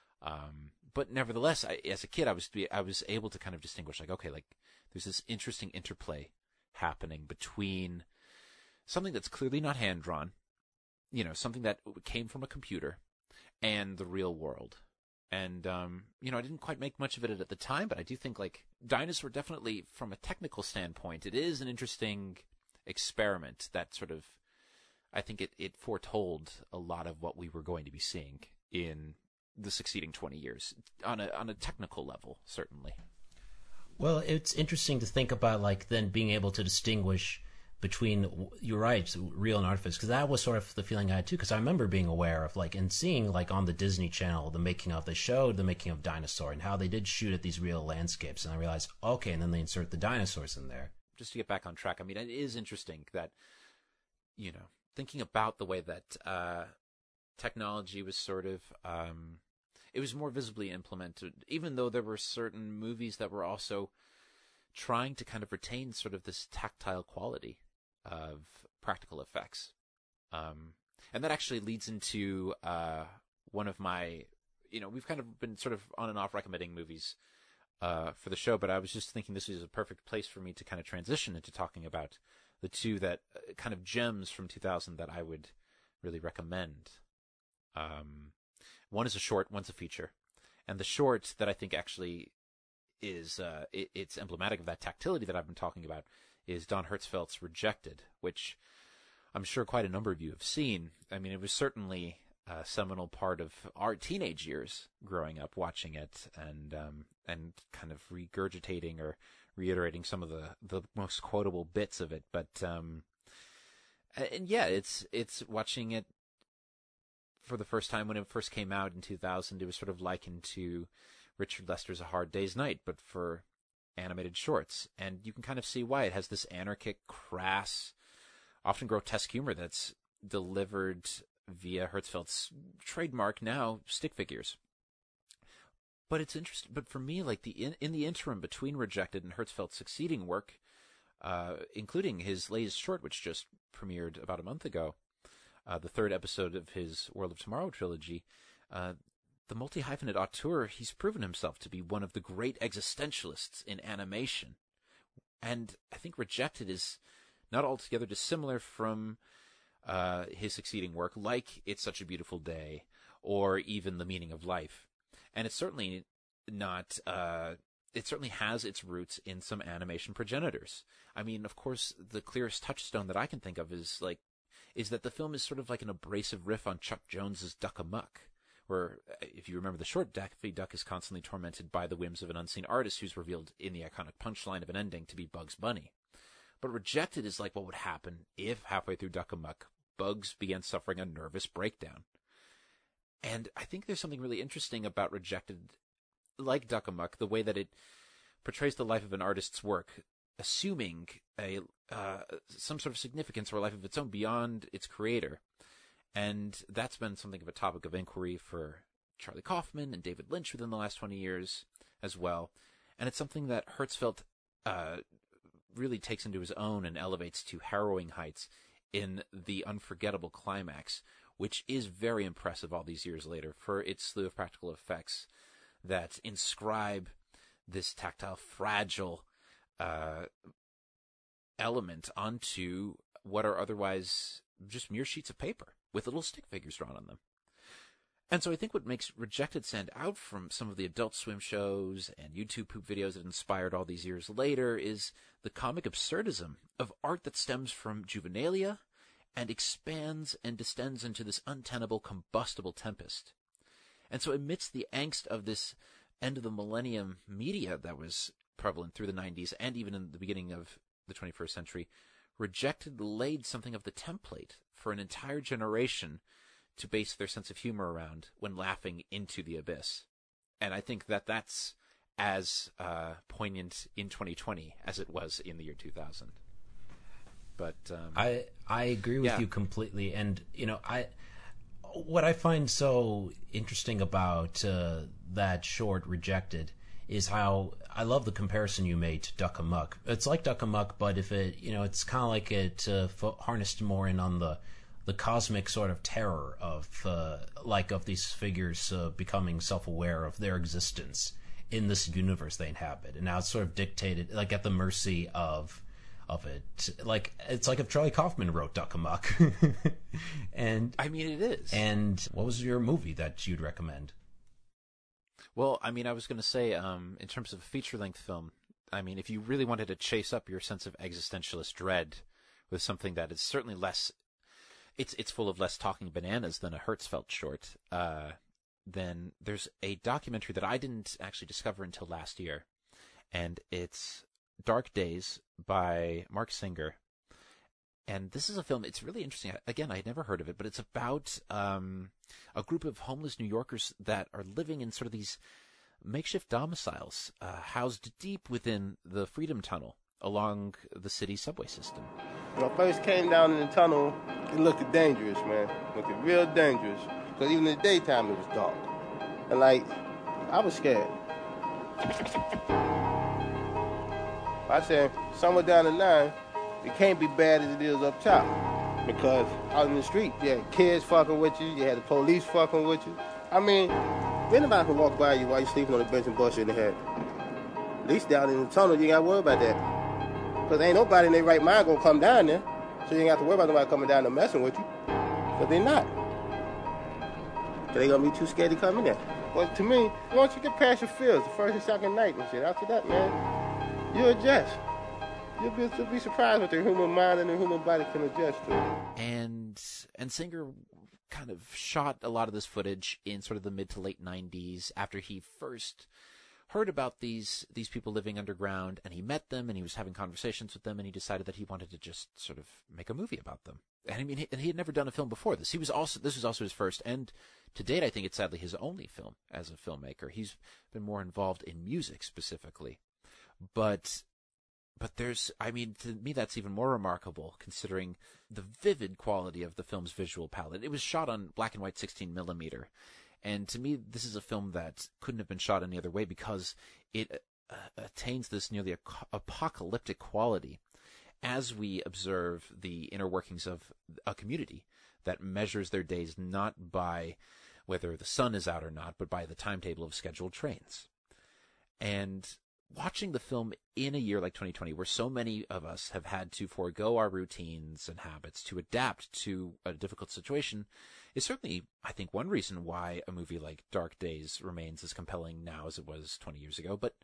But nevertheless, as a kid, I was able to kind of distinguish, like, okay, like there's this interesting interplay happening between something that's clearly not hand drawn, something that came from a computer, and the real world. And I didn't quite make much of it at the time, but I do think like Dinosaur, definitely from a technical standpoint, it is an interesting experiment that sort of, I think it foretold a lot of what we were going to be seeing in the succeeding 20 years on a technical level, certainly. Well, it's interesting to think about, like, then being able to distinguish between, you're right, real and artificial, because that was sort of the feeling I had too, because I remember being aware of, like, and seeing, like, on the Disney Channel, they showed the making of Dinosaur and how they did shoot at these real landscapes, and I realized, okay, and then they insert the dinosaurs in there. Just to get back on track, I mean, it is interesting that, thinking about the way that technology was sort of, it was more visibly implemented, even though there were certain movies that were also trying to kind of retain sort of this tactile quality of practical effects. And that actually leads into one of my, we've kind of been sort of on and off recommending movies for the show, but I was just thinking this is a perfect place for me to kind of transition into talking about the two that kind of gems from 2000 that I would really recommend. One is a short, one's a feature. And the short that I think actually is it's emblematic of that tactility that I've been talking about is Don Hertzfeldt's Rejected, which I'm sure quite a number of you have seen. I mean, it was certainly a seminal part of our teenage years growing up, watching it and kind of regurgitating or reiterating some of the most quotable bits of it. But and yeah, it's watching it for the first time when it first came out in 2000. It was sort of likened to Richard Lester's A Hard Day's Night, but for animated shorts. And you can kind of see why. It has this anarchic, crass, often grotesque humor that's delivered via Hertzfeldt's trademark now, stick figures. But it's interesting. But for me, like in the interim between Rejected and Hertzfeldt's succeeding work, including his latest short, which just premiered about a month ago, the third episode of his World of Tomorrow trilogy, the multi-hyphenate auteur, he's proven himself to be one of the great existentialists in animation, And I think Rejected is not altogether dissimilar from his succeeding work, like It's Such a Beautiful Day, or even The Meaning of Life. And it's certainly not, it certainly has its roots in some animation progenitors. I mean, of course, the clearest touchstone that I can think of is that the film is sort of like an abrasive riff on Chuck Jones's Duck Amuck, where, if you remember the short, Daffy Duck is constantly tormented by the whims of an unseen artist who's revealed in the iconic punchline of an ending to be Bugs Bunny. But Rejected is like what would happen if, halfway through Duck Amuck, Bugs began suffering a nervous breakdown. And I think there's something really interesting about Rejected, like Duck Amuck, the way that it portrays the life of an artist's work, assuming some sort of significance or a life of its own beyond its creator. And that's been something of a topic of inquiry for Charlie Kaufman and David Lynch within the last 20 years as well. And it's something that Hertzfeldt really takes into his own and elevates to harrowing heights in the unforgettable climax, which is very impressive all these years later for its slew of practical effects that inscribe this tactile, fragile element onto what are otherwise just mere sheets of paper with little stick figures drawn on them. And so I think what makes Rejected stand out from some of the Adult Swim shows and YouTube poop videos that inspired all these years later is the comic absurdism of art that stems from juvenilia and expands and distends into this untenable, combustible tempest. And so amidst the angst of this end of the millennium media that was prevalent through the 90s and even in the beginning of the 21st century, Rejected laid something of the template for an entire generation to base their sense of humor around when laughing into the abyss. And I think that that's as poignant in 2020 as it was in the year 2000. But I agree with you completely. And, what I find so interesting about that short, Rejected, is how I love the comparison you made to Duck Amuck. It's like Duck Amuck, but if it, it's kind of like it harnessed more in on the cosmic sort of terror of these figures becoming self-aware of their existence in this universe they inhabit, and now it's sort of dictated, like, at the mercy of it. Like, it's like if Charlie Kaufman wrote Duck Amuck. And I mean, it is. And what was your movie that you'd recommend? Well, I mean, I was going to say, in terms of a feature-length film, I mean, if you really wanted to chase up your sense of existentialist dread with something that is certainly less, it's full of less talking bananas than a Hertzfeldt short, then there's a documentary that I didn't actually discover until last year, and it's Dark Days by Mark Singer. And this is a film, it's really interesting. Again, I had never heard of it, but it's about a group of homeless New Yorkers that are living in sort of these makeshift domiciles, housed deep within the Freedom Tunnel along the city's subway system. When I first came down in the tunnel, it looked dangerous, man. It looked real dangerous. Because even in the daytime, it was dark. And, I was scared. I said, somewhere down the line, it can't be bad as it is up top. Because out in the street, you had kids fucking with you, you had the police fucking with you. I mean, anybody can walk by you while you're sleeping on the bench and bust you in the head. At least down in the tunnel, you ain't got to worry about that. Because ain't nobody in their right mind going to come down there. So you ain't got to worry about nobody coming down and messing with you. But they're not. Because they going to be too scared to come in there. But to me, once you get past your fears, the first and second night and shit, after that, man, you adjust. You'll be surprised what the human mind and the human body can adjust to. And Singer kind of shot a lot of this footage in sort of the mid to late 90s after he first heard about these people living underground, and he met them and he was having conversations with them, and he decided that he wanted to just sort of make a movie about them. And I mean, he had never done a film before this. This was also his first, and to date, I think it's sadly his only film as a filmmaker. He's been more involved in music specifically. But there's, I mean, to me, that's even more remarkable considering the vivid quality of the film's visual palette. It was shot on black and white 16 millimeter. And to me, this is a film that couldn't have been shot any other way because it attains this nearly apocalyptic quality as we observe the inner workings of a community that measures their days not by whether the sun is out or not, but by the timetable of scheduled trains. And watching the film in a year like 2020, where so many of us have had to forego our routines and habits to adapt to a difficult situation, is certainly, I think, one reason why a movie like Dark Days remains as compelling now as it was 20 years ago. But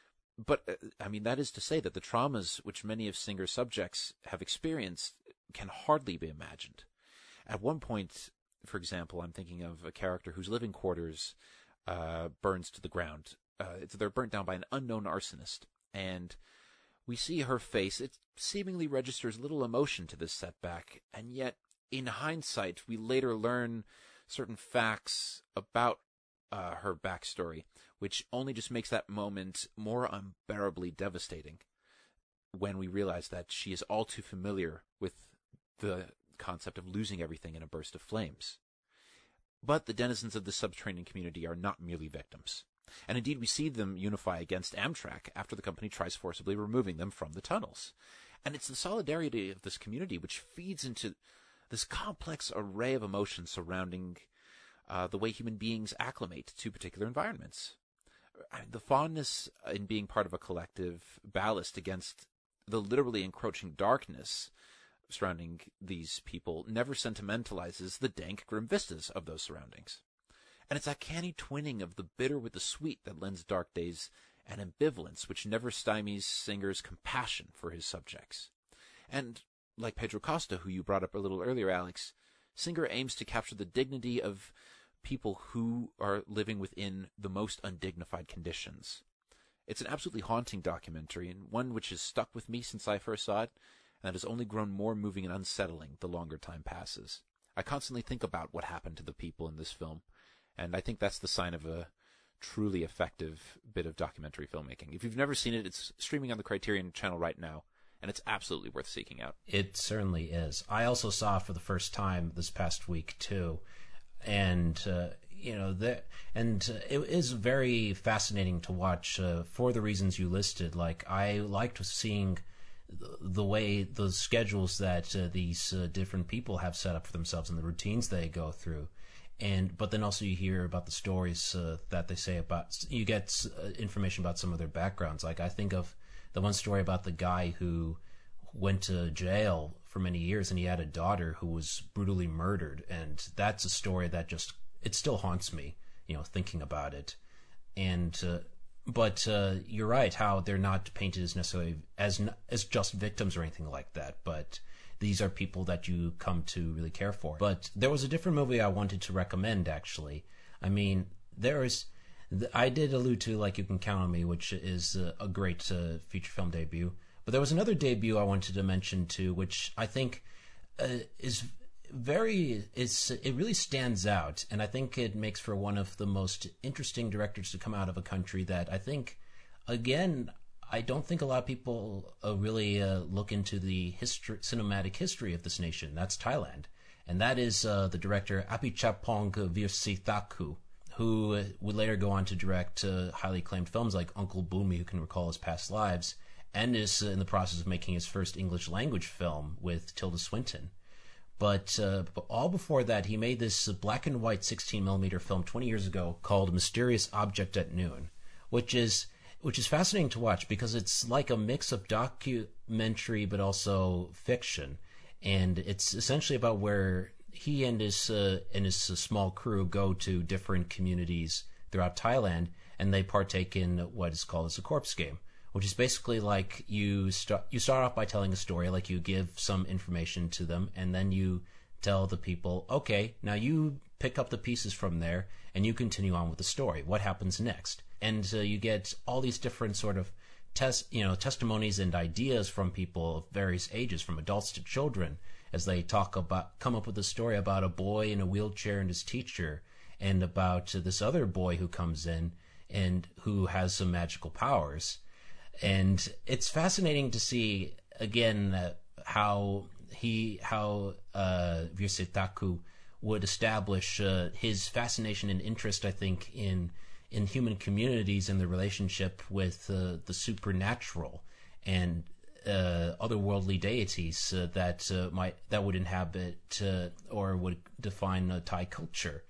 I mean, that is to say that the traumas which many of Singer's subjects have experienced can hardly be imagined. At one point, for example, I'm thinking of a character whose living quarters burns to the ground. They're burnt down by an unknown arsonist, and we see her face. It seemingly registers little emotion to this setback, and yet, in hindsight, we later learn certain facts about her backstory, which only just makes that moment more unbearably devastating when we realize that she is all too familiar with the concept of losing everything in a burst of flames. But the denizens of the subterranean community are not merely victims. And indeed, we see them unify against Amtrak after the company tries forcibly removing them from the tunnels. And it's the solidarity of this community which feeds into this complex array of emotions surrounding the way human beings acclimate to particular environments. The fondness in being part of a collective ballast against the literally encroaching darkness surrounding these people never sentimentalizes the dank, grim vistas of those surroundings. And it's that canny twinning of the bitter with the sweet that lends Dark Days an ambivalence which never stymies Singer's compassion for his subjects. And, like Pedro Costa, who you brought up a little earlier, Alex, Singer aims to capture the dignity of people who are living within the most undignified conditions. It's an absolutely haunting documentary, and one which has stuck with me since I first saw it, and that has only grown more moving and unsettling the longer time passes. I constantly think about what happened to the people in this film, and I think that's the sign of a truly effective bit of documentary filmmaking. If you've never seen it, it's streaming on the Criterion channel right now, and it's absolutely worth seeking out. It certainly is. I also saw it for the first time this past week, too. And, it is very fascinating to watch for the reasons you listed. Like, I liked seeing the way, the schedules that these different people have set up for themselves and the routines they go through. But then also you hear about the stories that they say about, you get information about some of their backgrounds. Like, I think of the one story about the guy who went to jail for many years and he had a daughter who was brutally murdered. And that's a story that it still haunts me, thinking about it. But you're right, how they're not painted as necessarily as just victims or anything like that. But these are people that you come to really care for. But there was a different movie I wanted to recommend, actually. I mean, I did allude to Like You Can Count on Me, which is a great feature film debut. But there was another debut I wanted to mention too, which I think it really stands out, and I think it makes for one of the most interesting directors to come out of a country that I think, again, I don't think a lot of people really look into the cinematic history of this nation. That's Thailand, and that is the director Apichatpong Veerasethaku, who would later go on to direct highly acclaimed films like Uncle Boomy, Who Can Recall His Past Lives, and is in the process of making his first English language film with Tilda Swinton. But all before that, he made this black and white 16mm film 20 years ago called Mysterious Object at Noon, which is fascinating to watch because it's like a mix of documentary but also fiction, and it's essentially about where he and his small crew go to different communities throughout Thailand, and they partake in what is called as a corpse game, which is basically like you start off by telling a story, like you give some information to them, and then you tell the people, okay, now you pick up the pieces from there, and you continue on with the story. What happens next? And you get all these different sort of testimonies and ideas from people of various ages, from adults to children, as they come up with a story about a boy in a wheelchair and his teacher, and about this other boy who comes in and who has some magical powers. And it's fascinating to see, again, how Veerasethaku would establish his fascination and interest, I think, in human communities and the relationship with the supernatural and otherworldly deities that would inhabit or would define Thai culture.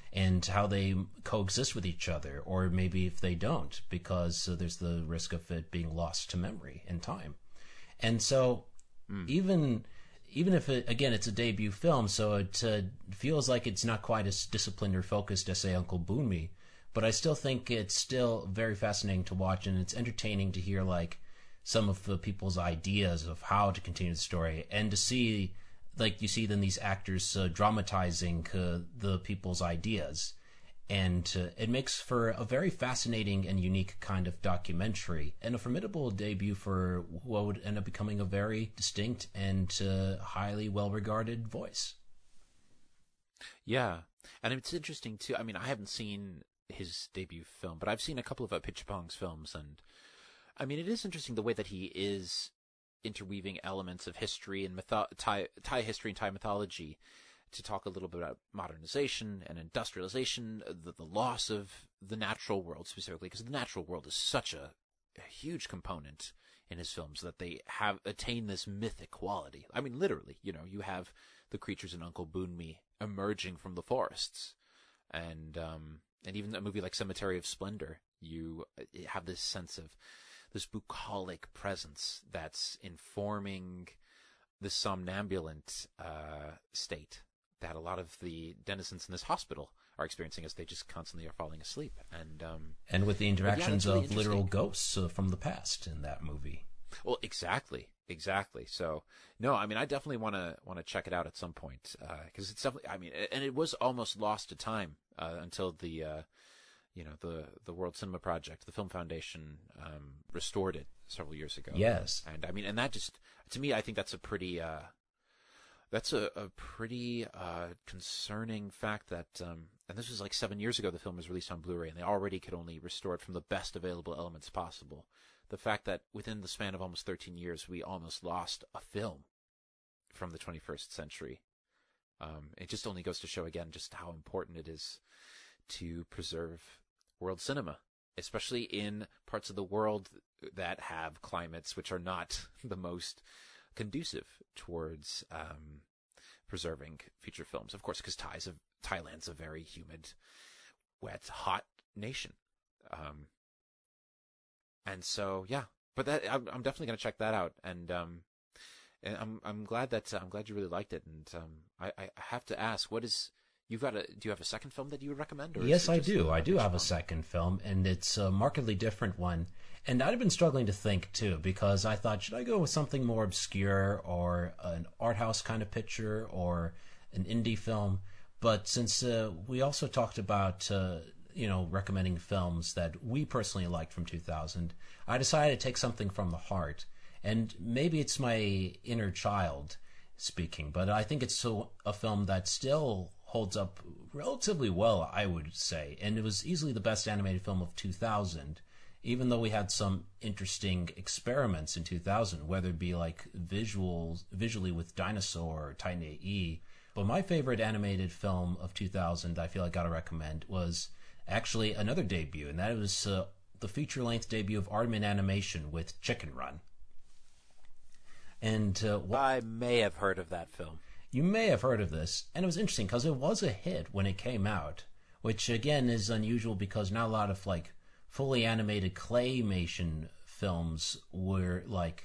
and how they coexist with each other, or maybe if they don't, because there's the risk of it being lost to memory and time. And so even if it's a debut film, so it feels like it's not quite as disciplined or focused as, say, Uncle Boonmee, but I still think it's still very fascinating to watch, and it's entertaining to hear like some of the people's ideas of how to continue the story, and to see, like, you see then these actors dramatizing the people's ideas, and it makes for a very fascinating and unique kind of documentary, and a formidable debut for what would end up becoming a very distinct and highly well-regarded voice. Yeah, and it's interesting too. I mean, I haven't seen his debut film, but I've seen a couple of Apichatpong's films, and I mean, it is interesting the way that he is interweaving elements of history and Thai history and Thai mythology to talk a little bit about modernization and industrialization, the loss of the natural world specifically, because the natural world is such a huge component in his films that they have attained this mythic quality. I mean, literally, you have the creatures in Uncle Boonmee emerging from the forests, and even a movie like Cemetery of Splendor, you have this sense of this bucolic presence that's informing the somnambulant state that a lot of the denizens in this hospital are experiencing as they just constantly are falling asleep. And with the interactions really of literal ghosts from the past in that movie. Well, exactly. So, no, I mean, I definitely want to check it out at some point, because it's definitely, I mean, and it was almost lost to time until the World Cinema Project, the Film Foundation, restored it several years ago. Yes. And I mean, and that just, to me, I think that's a pretty, concerning fact that, and this was like 7 years ago, the film was released on Blu-ray, and they already could only restore it from the best available elements possible. The fact that within the span of almost 13 years, we almost lost a film from the 21st century. It just only goes to show again just how important it is to preserve world cinema, especially in parts of the world that have climates which are not the most conducive towards preserving feature films. Of course, because Thailand's a very humid, wet, hot nation. And so, yeah, but I'm definitely going to check that out, and I'm glad you really liked it, and I have to ask, do you have a second film that you would recommend? Or yes, I do. I do have a second film, and it's a markedly different one. And I'd been struggling to think, too, because I thought, should I go with something more obscure or an art house kind of picture or an indie film? But since we also talked about, recommending films that we personally liked from 2000, I decided to take something from the heart. And maybe it's my inner child speaking, but I think it's a film that still holds up relatively well, I would say. And it was easily the best animated film of 2000, even though we had some interesting experiments in 2000, whether it be like visually with Dinosaur or Titan A.E. But my favorite animated film of 2000, I feel I gotta recommend, was actually another debut, and that was the feature-length debut of Aardman Animation with Chicken Run. And I may have heard of that film. You may have heard of this, and it was interesting because it was a hit when it came out, which again is unusual because not a lot of like fully animated claymation films were like,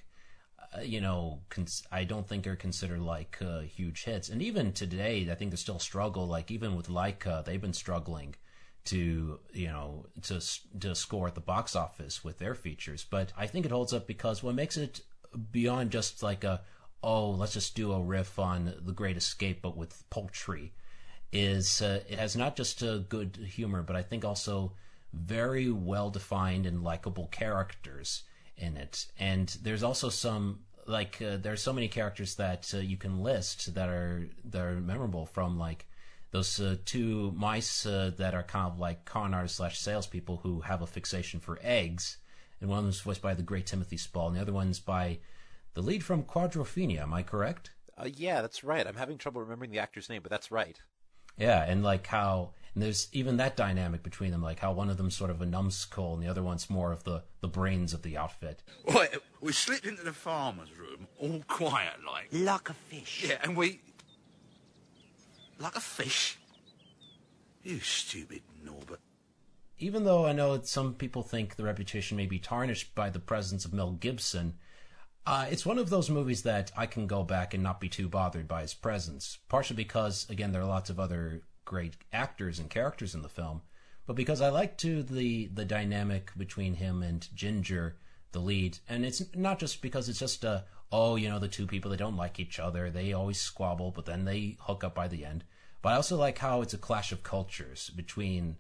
I don't think are considered like huge hits. And even today, I think there's still a struggle. Like even with Laika, they've been struggling to score at the box office with their features. But I think it holds up because what makes it beyond just like let's just do a riff on The Great Escape, but with poultry, is it has not just good humor, but I think also very well-defined and likable characters in it. And there's also some, there's so many characters that you can list that are memorable, from like those two mice that are kind of like con artists / salespeople who have a fixation for eggs. And one was voiced by the great Timothy Spall, and the other one's by the lead from Quadrophenia. Am I correct? Yeah, that's right. I'm having trouble remembering the actor's name, but that's right. Yeah, and like how, and there's even that dynamic between them, like how one of them's sort of a numbskull and the other one's more of the brains of the outfit. Right, we slipped into the farmer's room, all quiet like. Like a fish. Yeah, and we... Like a fish? You stupid Norbert. Even though I know that some people think the reputation may be tarnished by the presence of Mel Gibson, it's one of those movies that I can go back and not be too bothered by his presence. Partially because, again, there are lots of other great actors and characters in the film, but because I like the dynamic between him and Ginger, the lead. And it's not just because it's just, the two people, they don't like each other, they always squabble, but then they hook up by the end. But I also like how it's a clash of cultures between,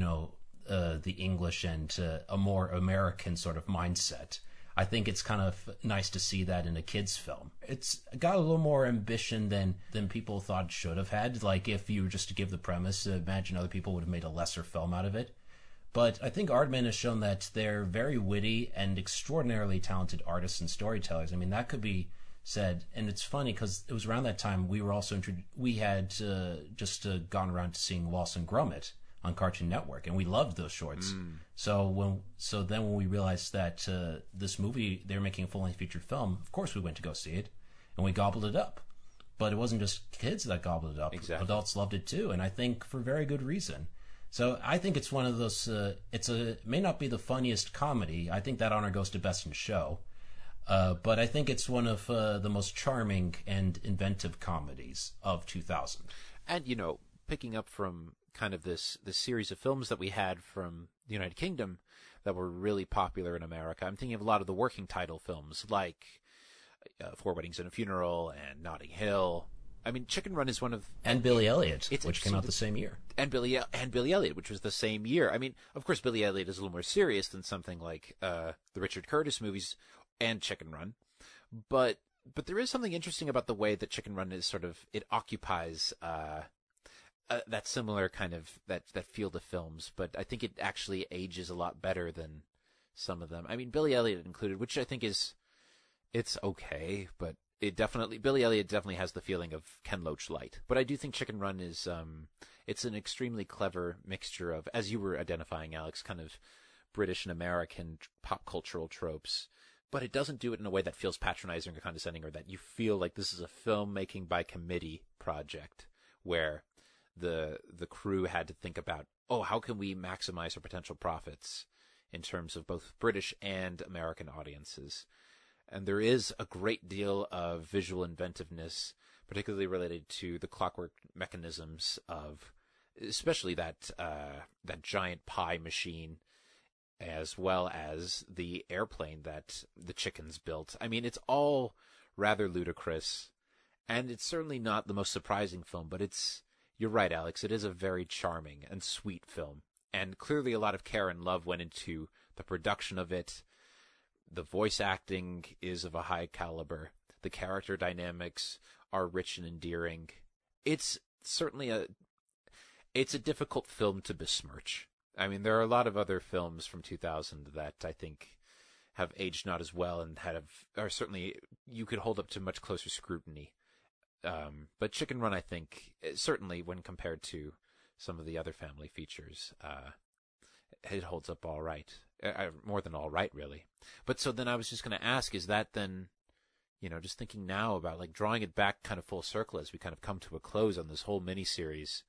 the English and a more American sort of mindset. I think it's kind of nice to see that in a kid's film. It's got a little more ambition than people thought it should have had. Like, if you were just to give the premise, imagine other people would have made a lesser film out of it. But I think Aardman has shown that they're very witty and extraordinarily talented artists and storytellers. I mean, that could be said. And it's funny because it was around that time we were also we had just gone around to seeing Wallace and Gromit on Cartoon Network, and we loved those shorts. So then when we realized that this movie, they were making a full-length feature film, of course we went to go see it, and we gobbled it up. But it wasn't just kids that gobbled it up. Exactly. Adults loved it too, and I think for very good reason. So I think it's one of those, it may not be the funniest comedy. I think that honor goes to Best in Show. But I think it's one of the most charming and inventive comedies of 2000. And, picking up from kind of this series of films that we had from the United Kingdom that were really popular in America, I'm thinking of a lot of the working title films like Four Weddings and a Funeral and Notting Hill. I mean, Chicken Run is one of... And Billy Elliot, which came out the same year. And Billy Elliot, which was the same year. I mean, of course, Billy Elliot is a little more serious than something like the Richard Curtis movies and Chicken Run. But there is something interesting about the way that Chicken Run is sort of... It occupies... that similar kind of that field of films, but I think it actually ages a lot better than some of them. I mean, Billy Elliot included, which I think it's okay, but Billy Elliot definitely has the feeling of Ken Loach light. But I do think Chicken Run is it's an extremely clever mixture of, as you were identifying, Alex, kind of British and American pop cultural tropes. But it doesn't do it in a way that feels patronizing or condescending, or that you feel like this is a filmmaking by committee project where the crew had to think about, how can we maximize our potential profits in terms of both British and American audiences. And there is a great deal of visual inventiveness, particularly related to the clockwork mechanisms of, especially that giant pie machine, as well as the airplane that the chickens built. I mean, it's all rather ludicrous, and it's certainly not the most surprising film, but you're right, Alex. It is a very charming and sweet film. And clearly a lot of care and love went into the production of it. The voice acting is of a high caliber. The character dynamics are rich and endearing. It's certainly a difficult film to besmirch. I mean, there are a lot of other films from 2000 that I think have aged not as well and are certainly, you could hold up to much closer scrutiny. But Chicken Run, I think, certainly when compared to some of the other family features, it holds up all right. More than all right, really. But so then I was just going to ask, is that then, just thinking now about like drawing it back kind of full circle as we kind of come to a close on this whole miniseries,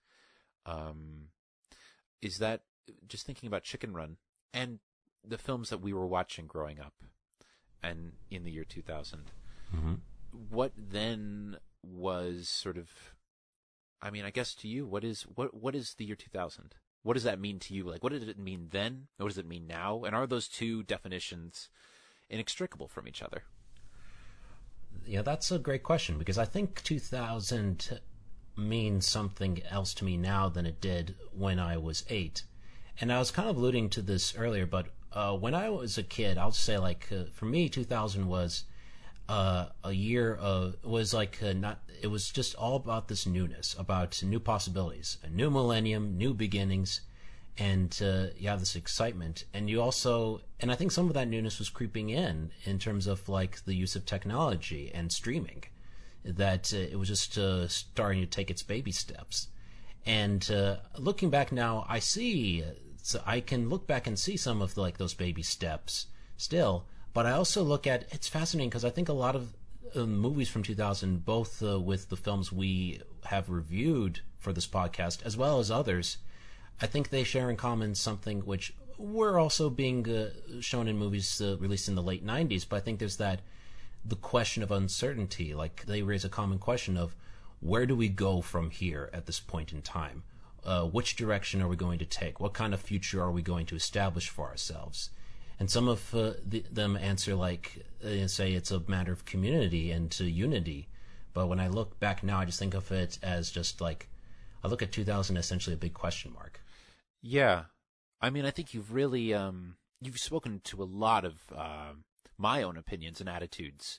is that just thinking about Chicken Run and the films that we were watching growing up and in the year 2000, what then was sort of, I mean, I guess to you, what is the year 2000? What does that mean to you? Like, what did it mean then? What does it mean now? And are those two definitions inextricable from each other? Yeah, that's a great question, because I think 2000 means something else to me now than it did when I was 8. And I was kind of alluding to this earlier, but when I was a kid, I'll say, like, for me, 2000 was a year of, it was just all about this newness, about new possibilities, a new millennium, new beginnings, and you have this excitement. And you also, and I think some of that newness was creeping in terms of like the use of technology and streaming, that it was just starting to take its baby steps. And looking back now, I can look back and see some of like those baby steps still. But I also look at, it's fascinating because I think a lot of movies from 2000, both with the films we have reviewed for this podcast, as well as others, I think they share in common something which were also being shown in movies released in the late 90s, but I think there's the question of uncertainty. Like, they raise a common question of, where do we go from here at this point in time? Which direction are we going to take? What kind of future are we going to establish for ourselves? And some of them answer say it's a matter of community and unity. But when I look back now, I just think of it as just like, I look at 2000 as essentially a big question mark. Yeah. I mean, I think you've really, you've spoken to a lot of my own opinions and attitudes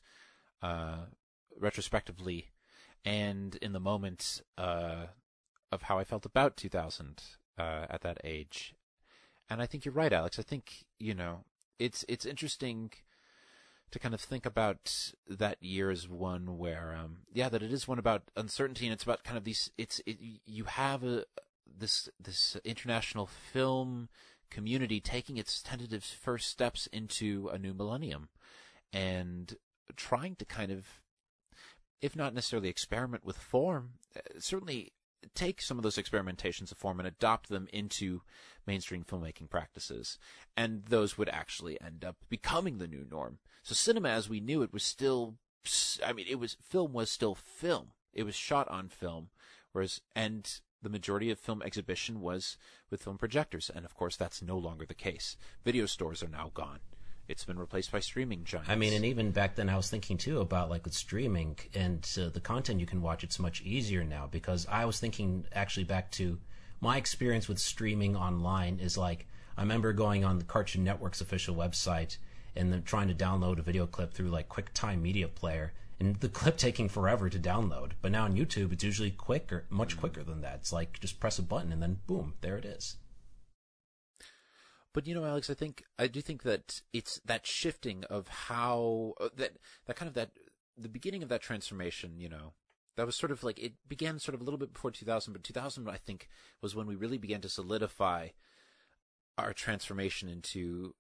retrospectively and in the moment of how I felt about 2000 at that age. And I think you're right, Alex. I think, it's interesting to kind of think about that year as one where, that it is one about uncertainty, and it's about kind of these. You have this international film community taking its tentative first steps into a new millennium, and trying to kind of, if not necessarily experiment with form, certainly take some of those experimentations of form and adopt them into mainstream filmmaking practices. And those would actually end up becoming the new norm. So cinema as we knew it was still, film was still film. It was shot on film, and the majority of film exhibition was with film projectors. And of course, that's no longer the case. Video stores are now gone. It's been replaced by streaming giants. I mean, and even back then I was thinking too about with streaming and the content you can watch, it's much easier now, because I was thinking actually back to my experience with streaming online is I remember going on the Cartoon Network's official website and then trying to download a video clip through QuickTime Media Player, and the clip taking forever to download. But now on YouTube, it's usually much quicker than that. It's just press a button and then boom, there it is. But Alex, I do think that it's that shifting of how the beginning of that transformation. That was sort of it began sort of a little bit before 2000, but 2000 I think was when we really began to solidify our transformation into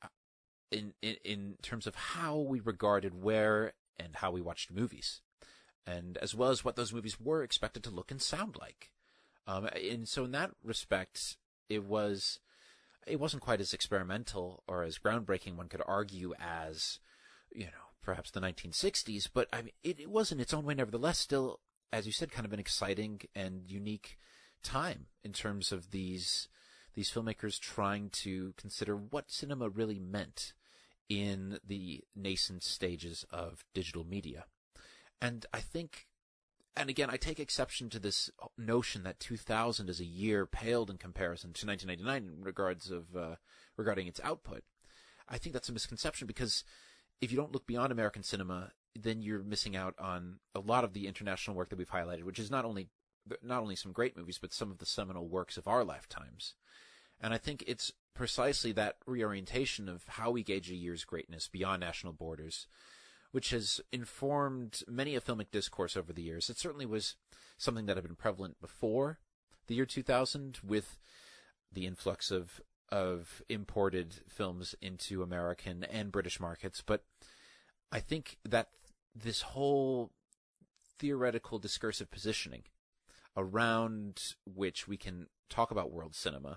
in terms of how we regarded where and how we watched movies, and as well as what those movies were expected to look and sound like. And so in that respect, it wasn't quite as experimental or as groundbreaking, one could argue, as, perhaps the 1960s, but it was in its own way, nevertheless, still, as you said, kind of an exciting and unique time in terms of these filmmakers trying to consider what cinema really meant in the nascent stages of digital media. And I think, and again, I take exception to this notion that 2000 as a year paled in comparison to 1999 in regarding its output. I think that's a misconception, because if you don't look beyond American cinema, then you're missing out on a lot of the international work that we've highlighted, which is not only some great movies, but some of the seminal works of our lifetimes. And I think it's precisely that reorientation of how we gauge a year's greatness beyond national borders, which has informed many a filmic discourse over the years. It certainly was something that had been prevalent before the year 2000, with the influx of imported films into American and British markets. But I think that this whole theoretical discursive positioning around which we can talk about world cinema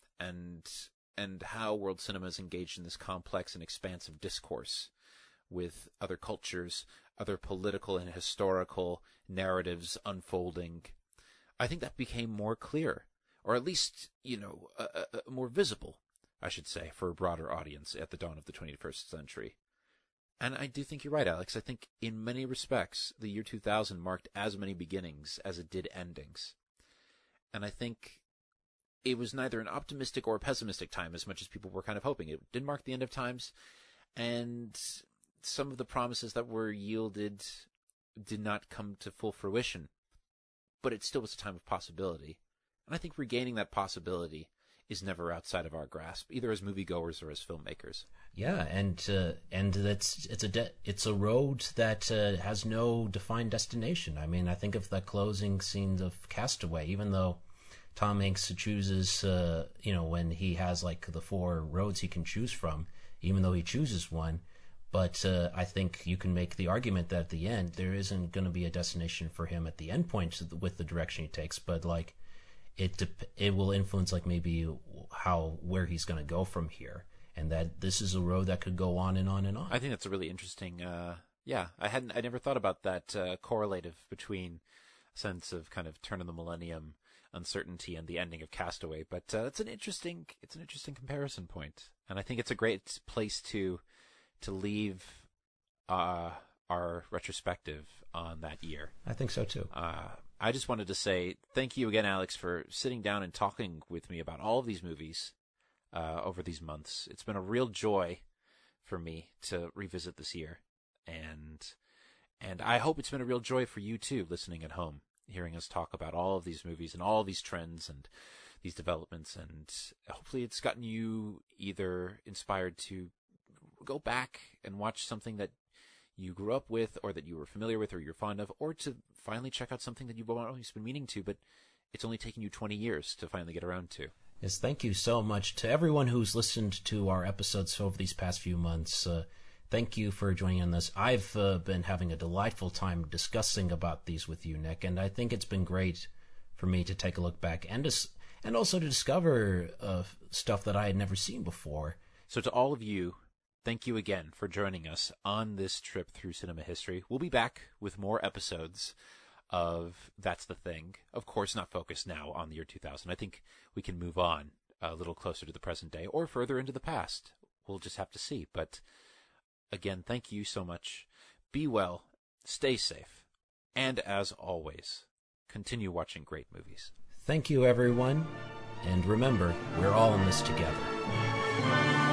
and how world cinema is engaged in this complex and expansive discourse with other cultures, other political and historical narratives unfolding, I think that became more clear, or at least, more visible, I should say, for a broader audience at the dawn of the 21st century. And I do think you're right, Alex. I think in many respects, the year 2000 marked as many beginnings as it did endings. And I think it was neither an optimistic or a pessimistic time, as much as people were kind of hoping. It did mark the end of times, and some of the promises that were yielded did not come to full fruition, but it still was a time of possibility. And I think regaining that possibility is never outside of our grasp, either as moviegoers or as filmmakers. Yeah, and it's a road that has no defined destination. I mean, I think of the closing scenes of Castaway, even though Tom Hanks chooses, when he has the 4 roads he can choose from, even though he chooses one. But I think you can make the argument that at the end, there isn't going to be a destination for him at the end point with the direction he takes. But it will influence like maybe where he's going to go from here, and that this is a road that could go on and on and on. I think that's a really interesting. I never thought about that correlative between a sense of kind of turn of the millennium uncertainty and the ending of Castaway, but it's an interesting comparison point, and I think it's a great place to leave our retrospective on that year. I think so too. I just wanted to say thank you again, Alex, for sitting down and talking with me about all of these movies over these months. It's been a real joy for me to revisit this year, and I hope it's been a real joy for you too, listening at home, hearing us talk about all of these movies and all of these trends and these developments, and hopefully it's gotten you either inspired to go back and watch something that you grew up with or that you were familiar with or you're fond of, or to finally check out something that you've always been meaning to, but it's only taken you 20 years to finally get around to. Yes, thank you so much to everyone who's listened to our episodes over these past few months. Thank you for joining on this. I've been having a delightful time discussing about these with you, Nick, and I think it's been great for me to take a look back and also to discover stuff that I had never seen before. So to all of you, thank you again for joining us on this trip through cinema history. We'll be back with more episodes of That's the Thing. Of course, not focused now on the year 2000. I think we can move on a little closer to the present day or further into the past. We'll just have to see. But again, thank you so much. Be well, stay safe, and as always, continue watching great movies. Thank you, everyone. And remember, we're all in this together.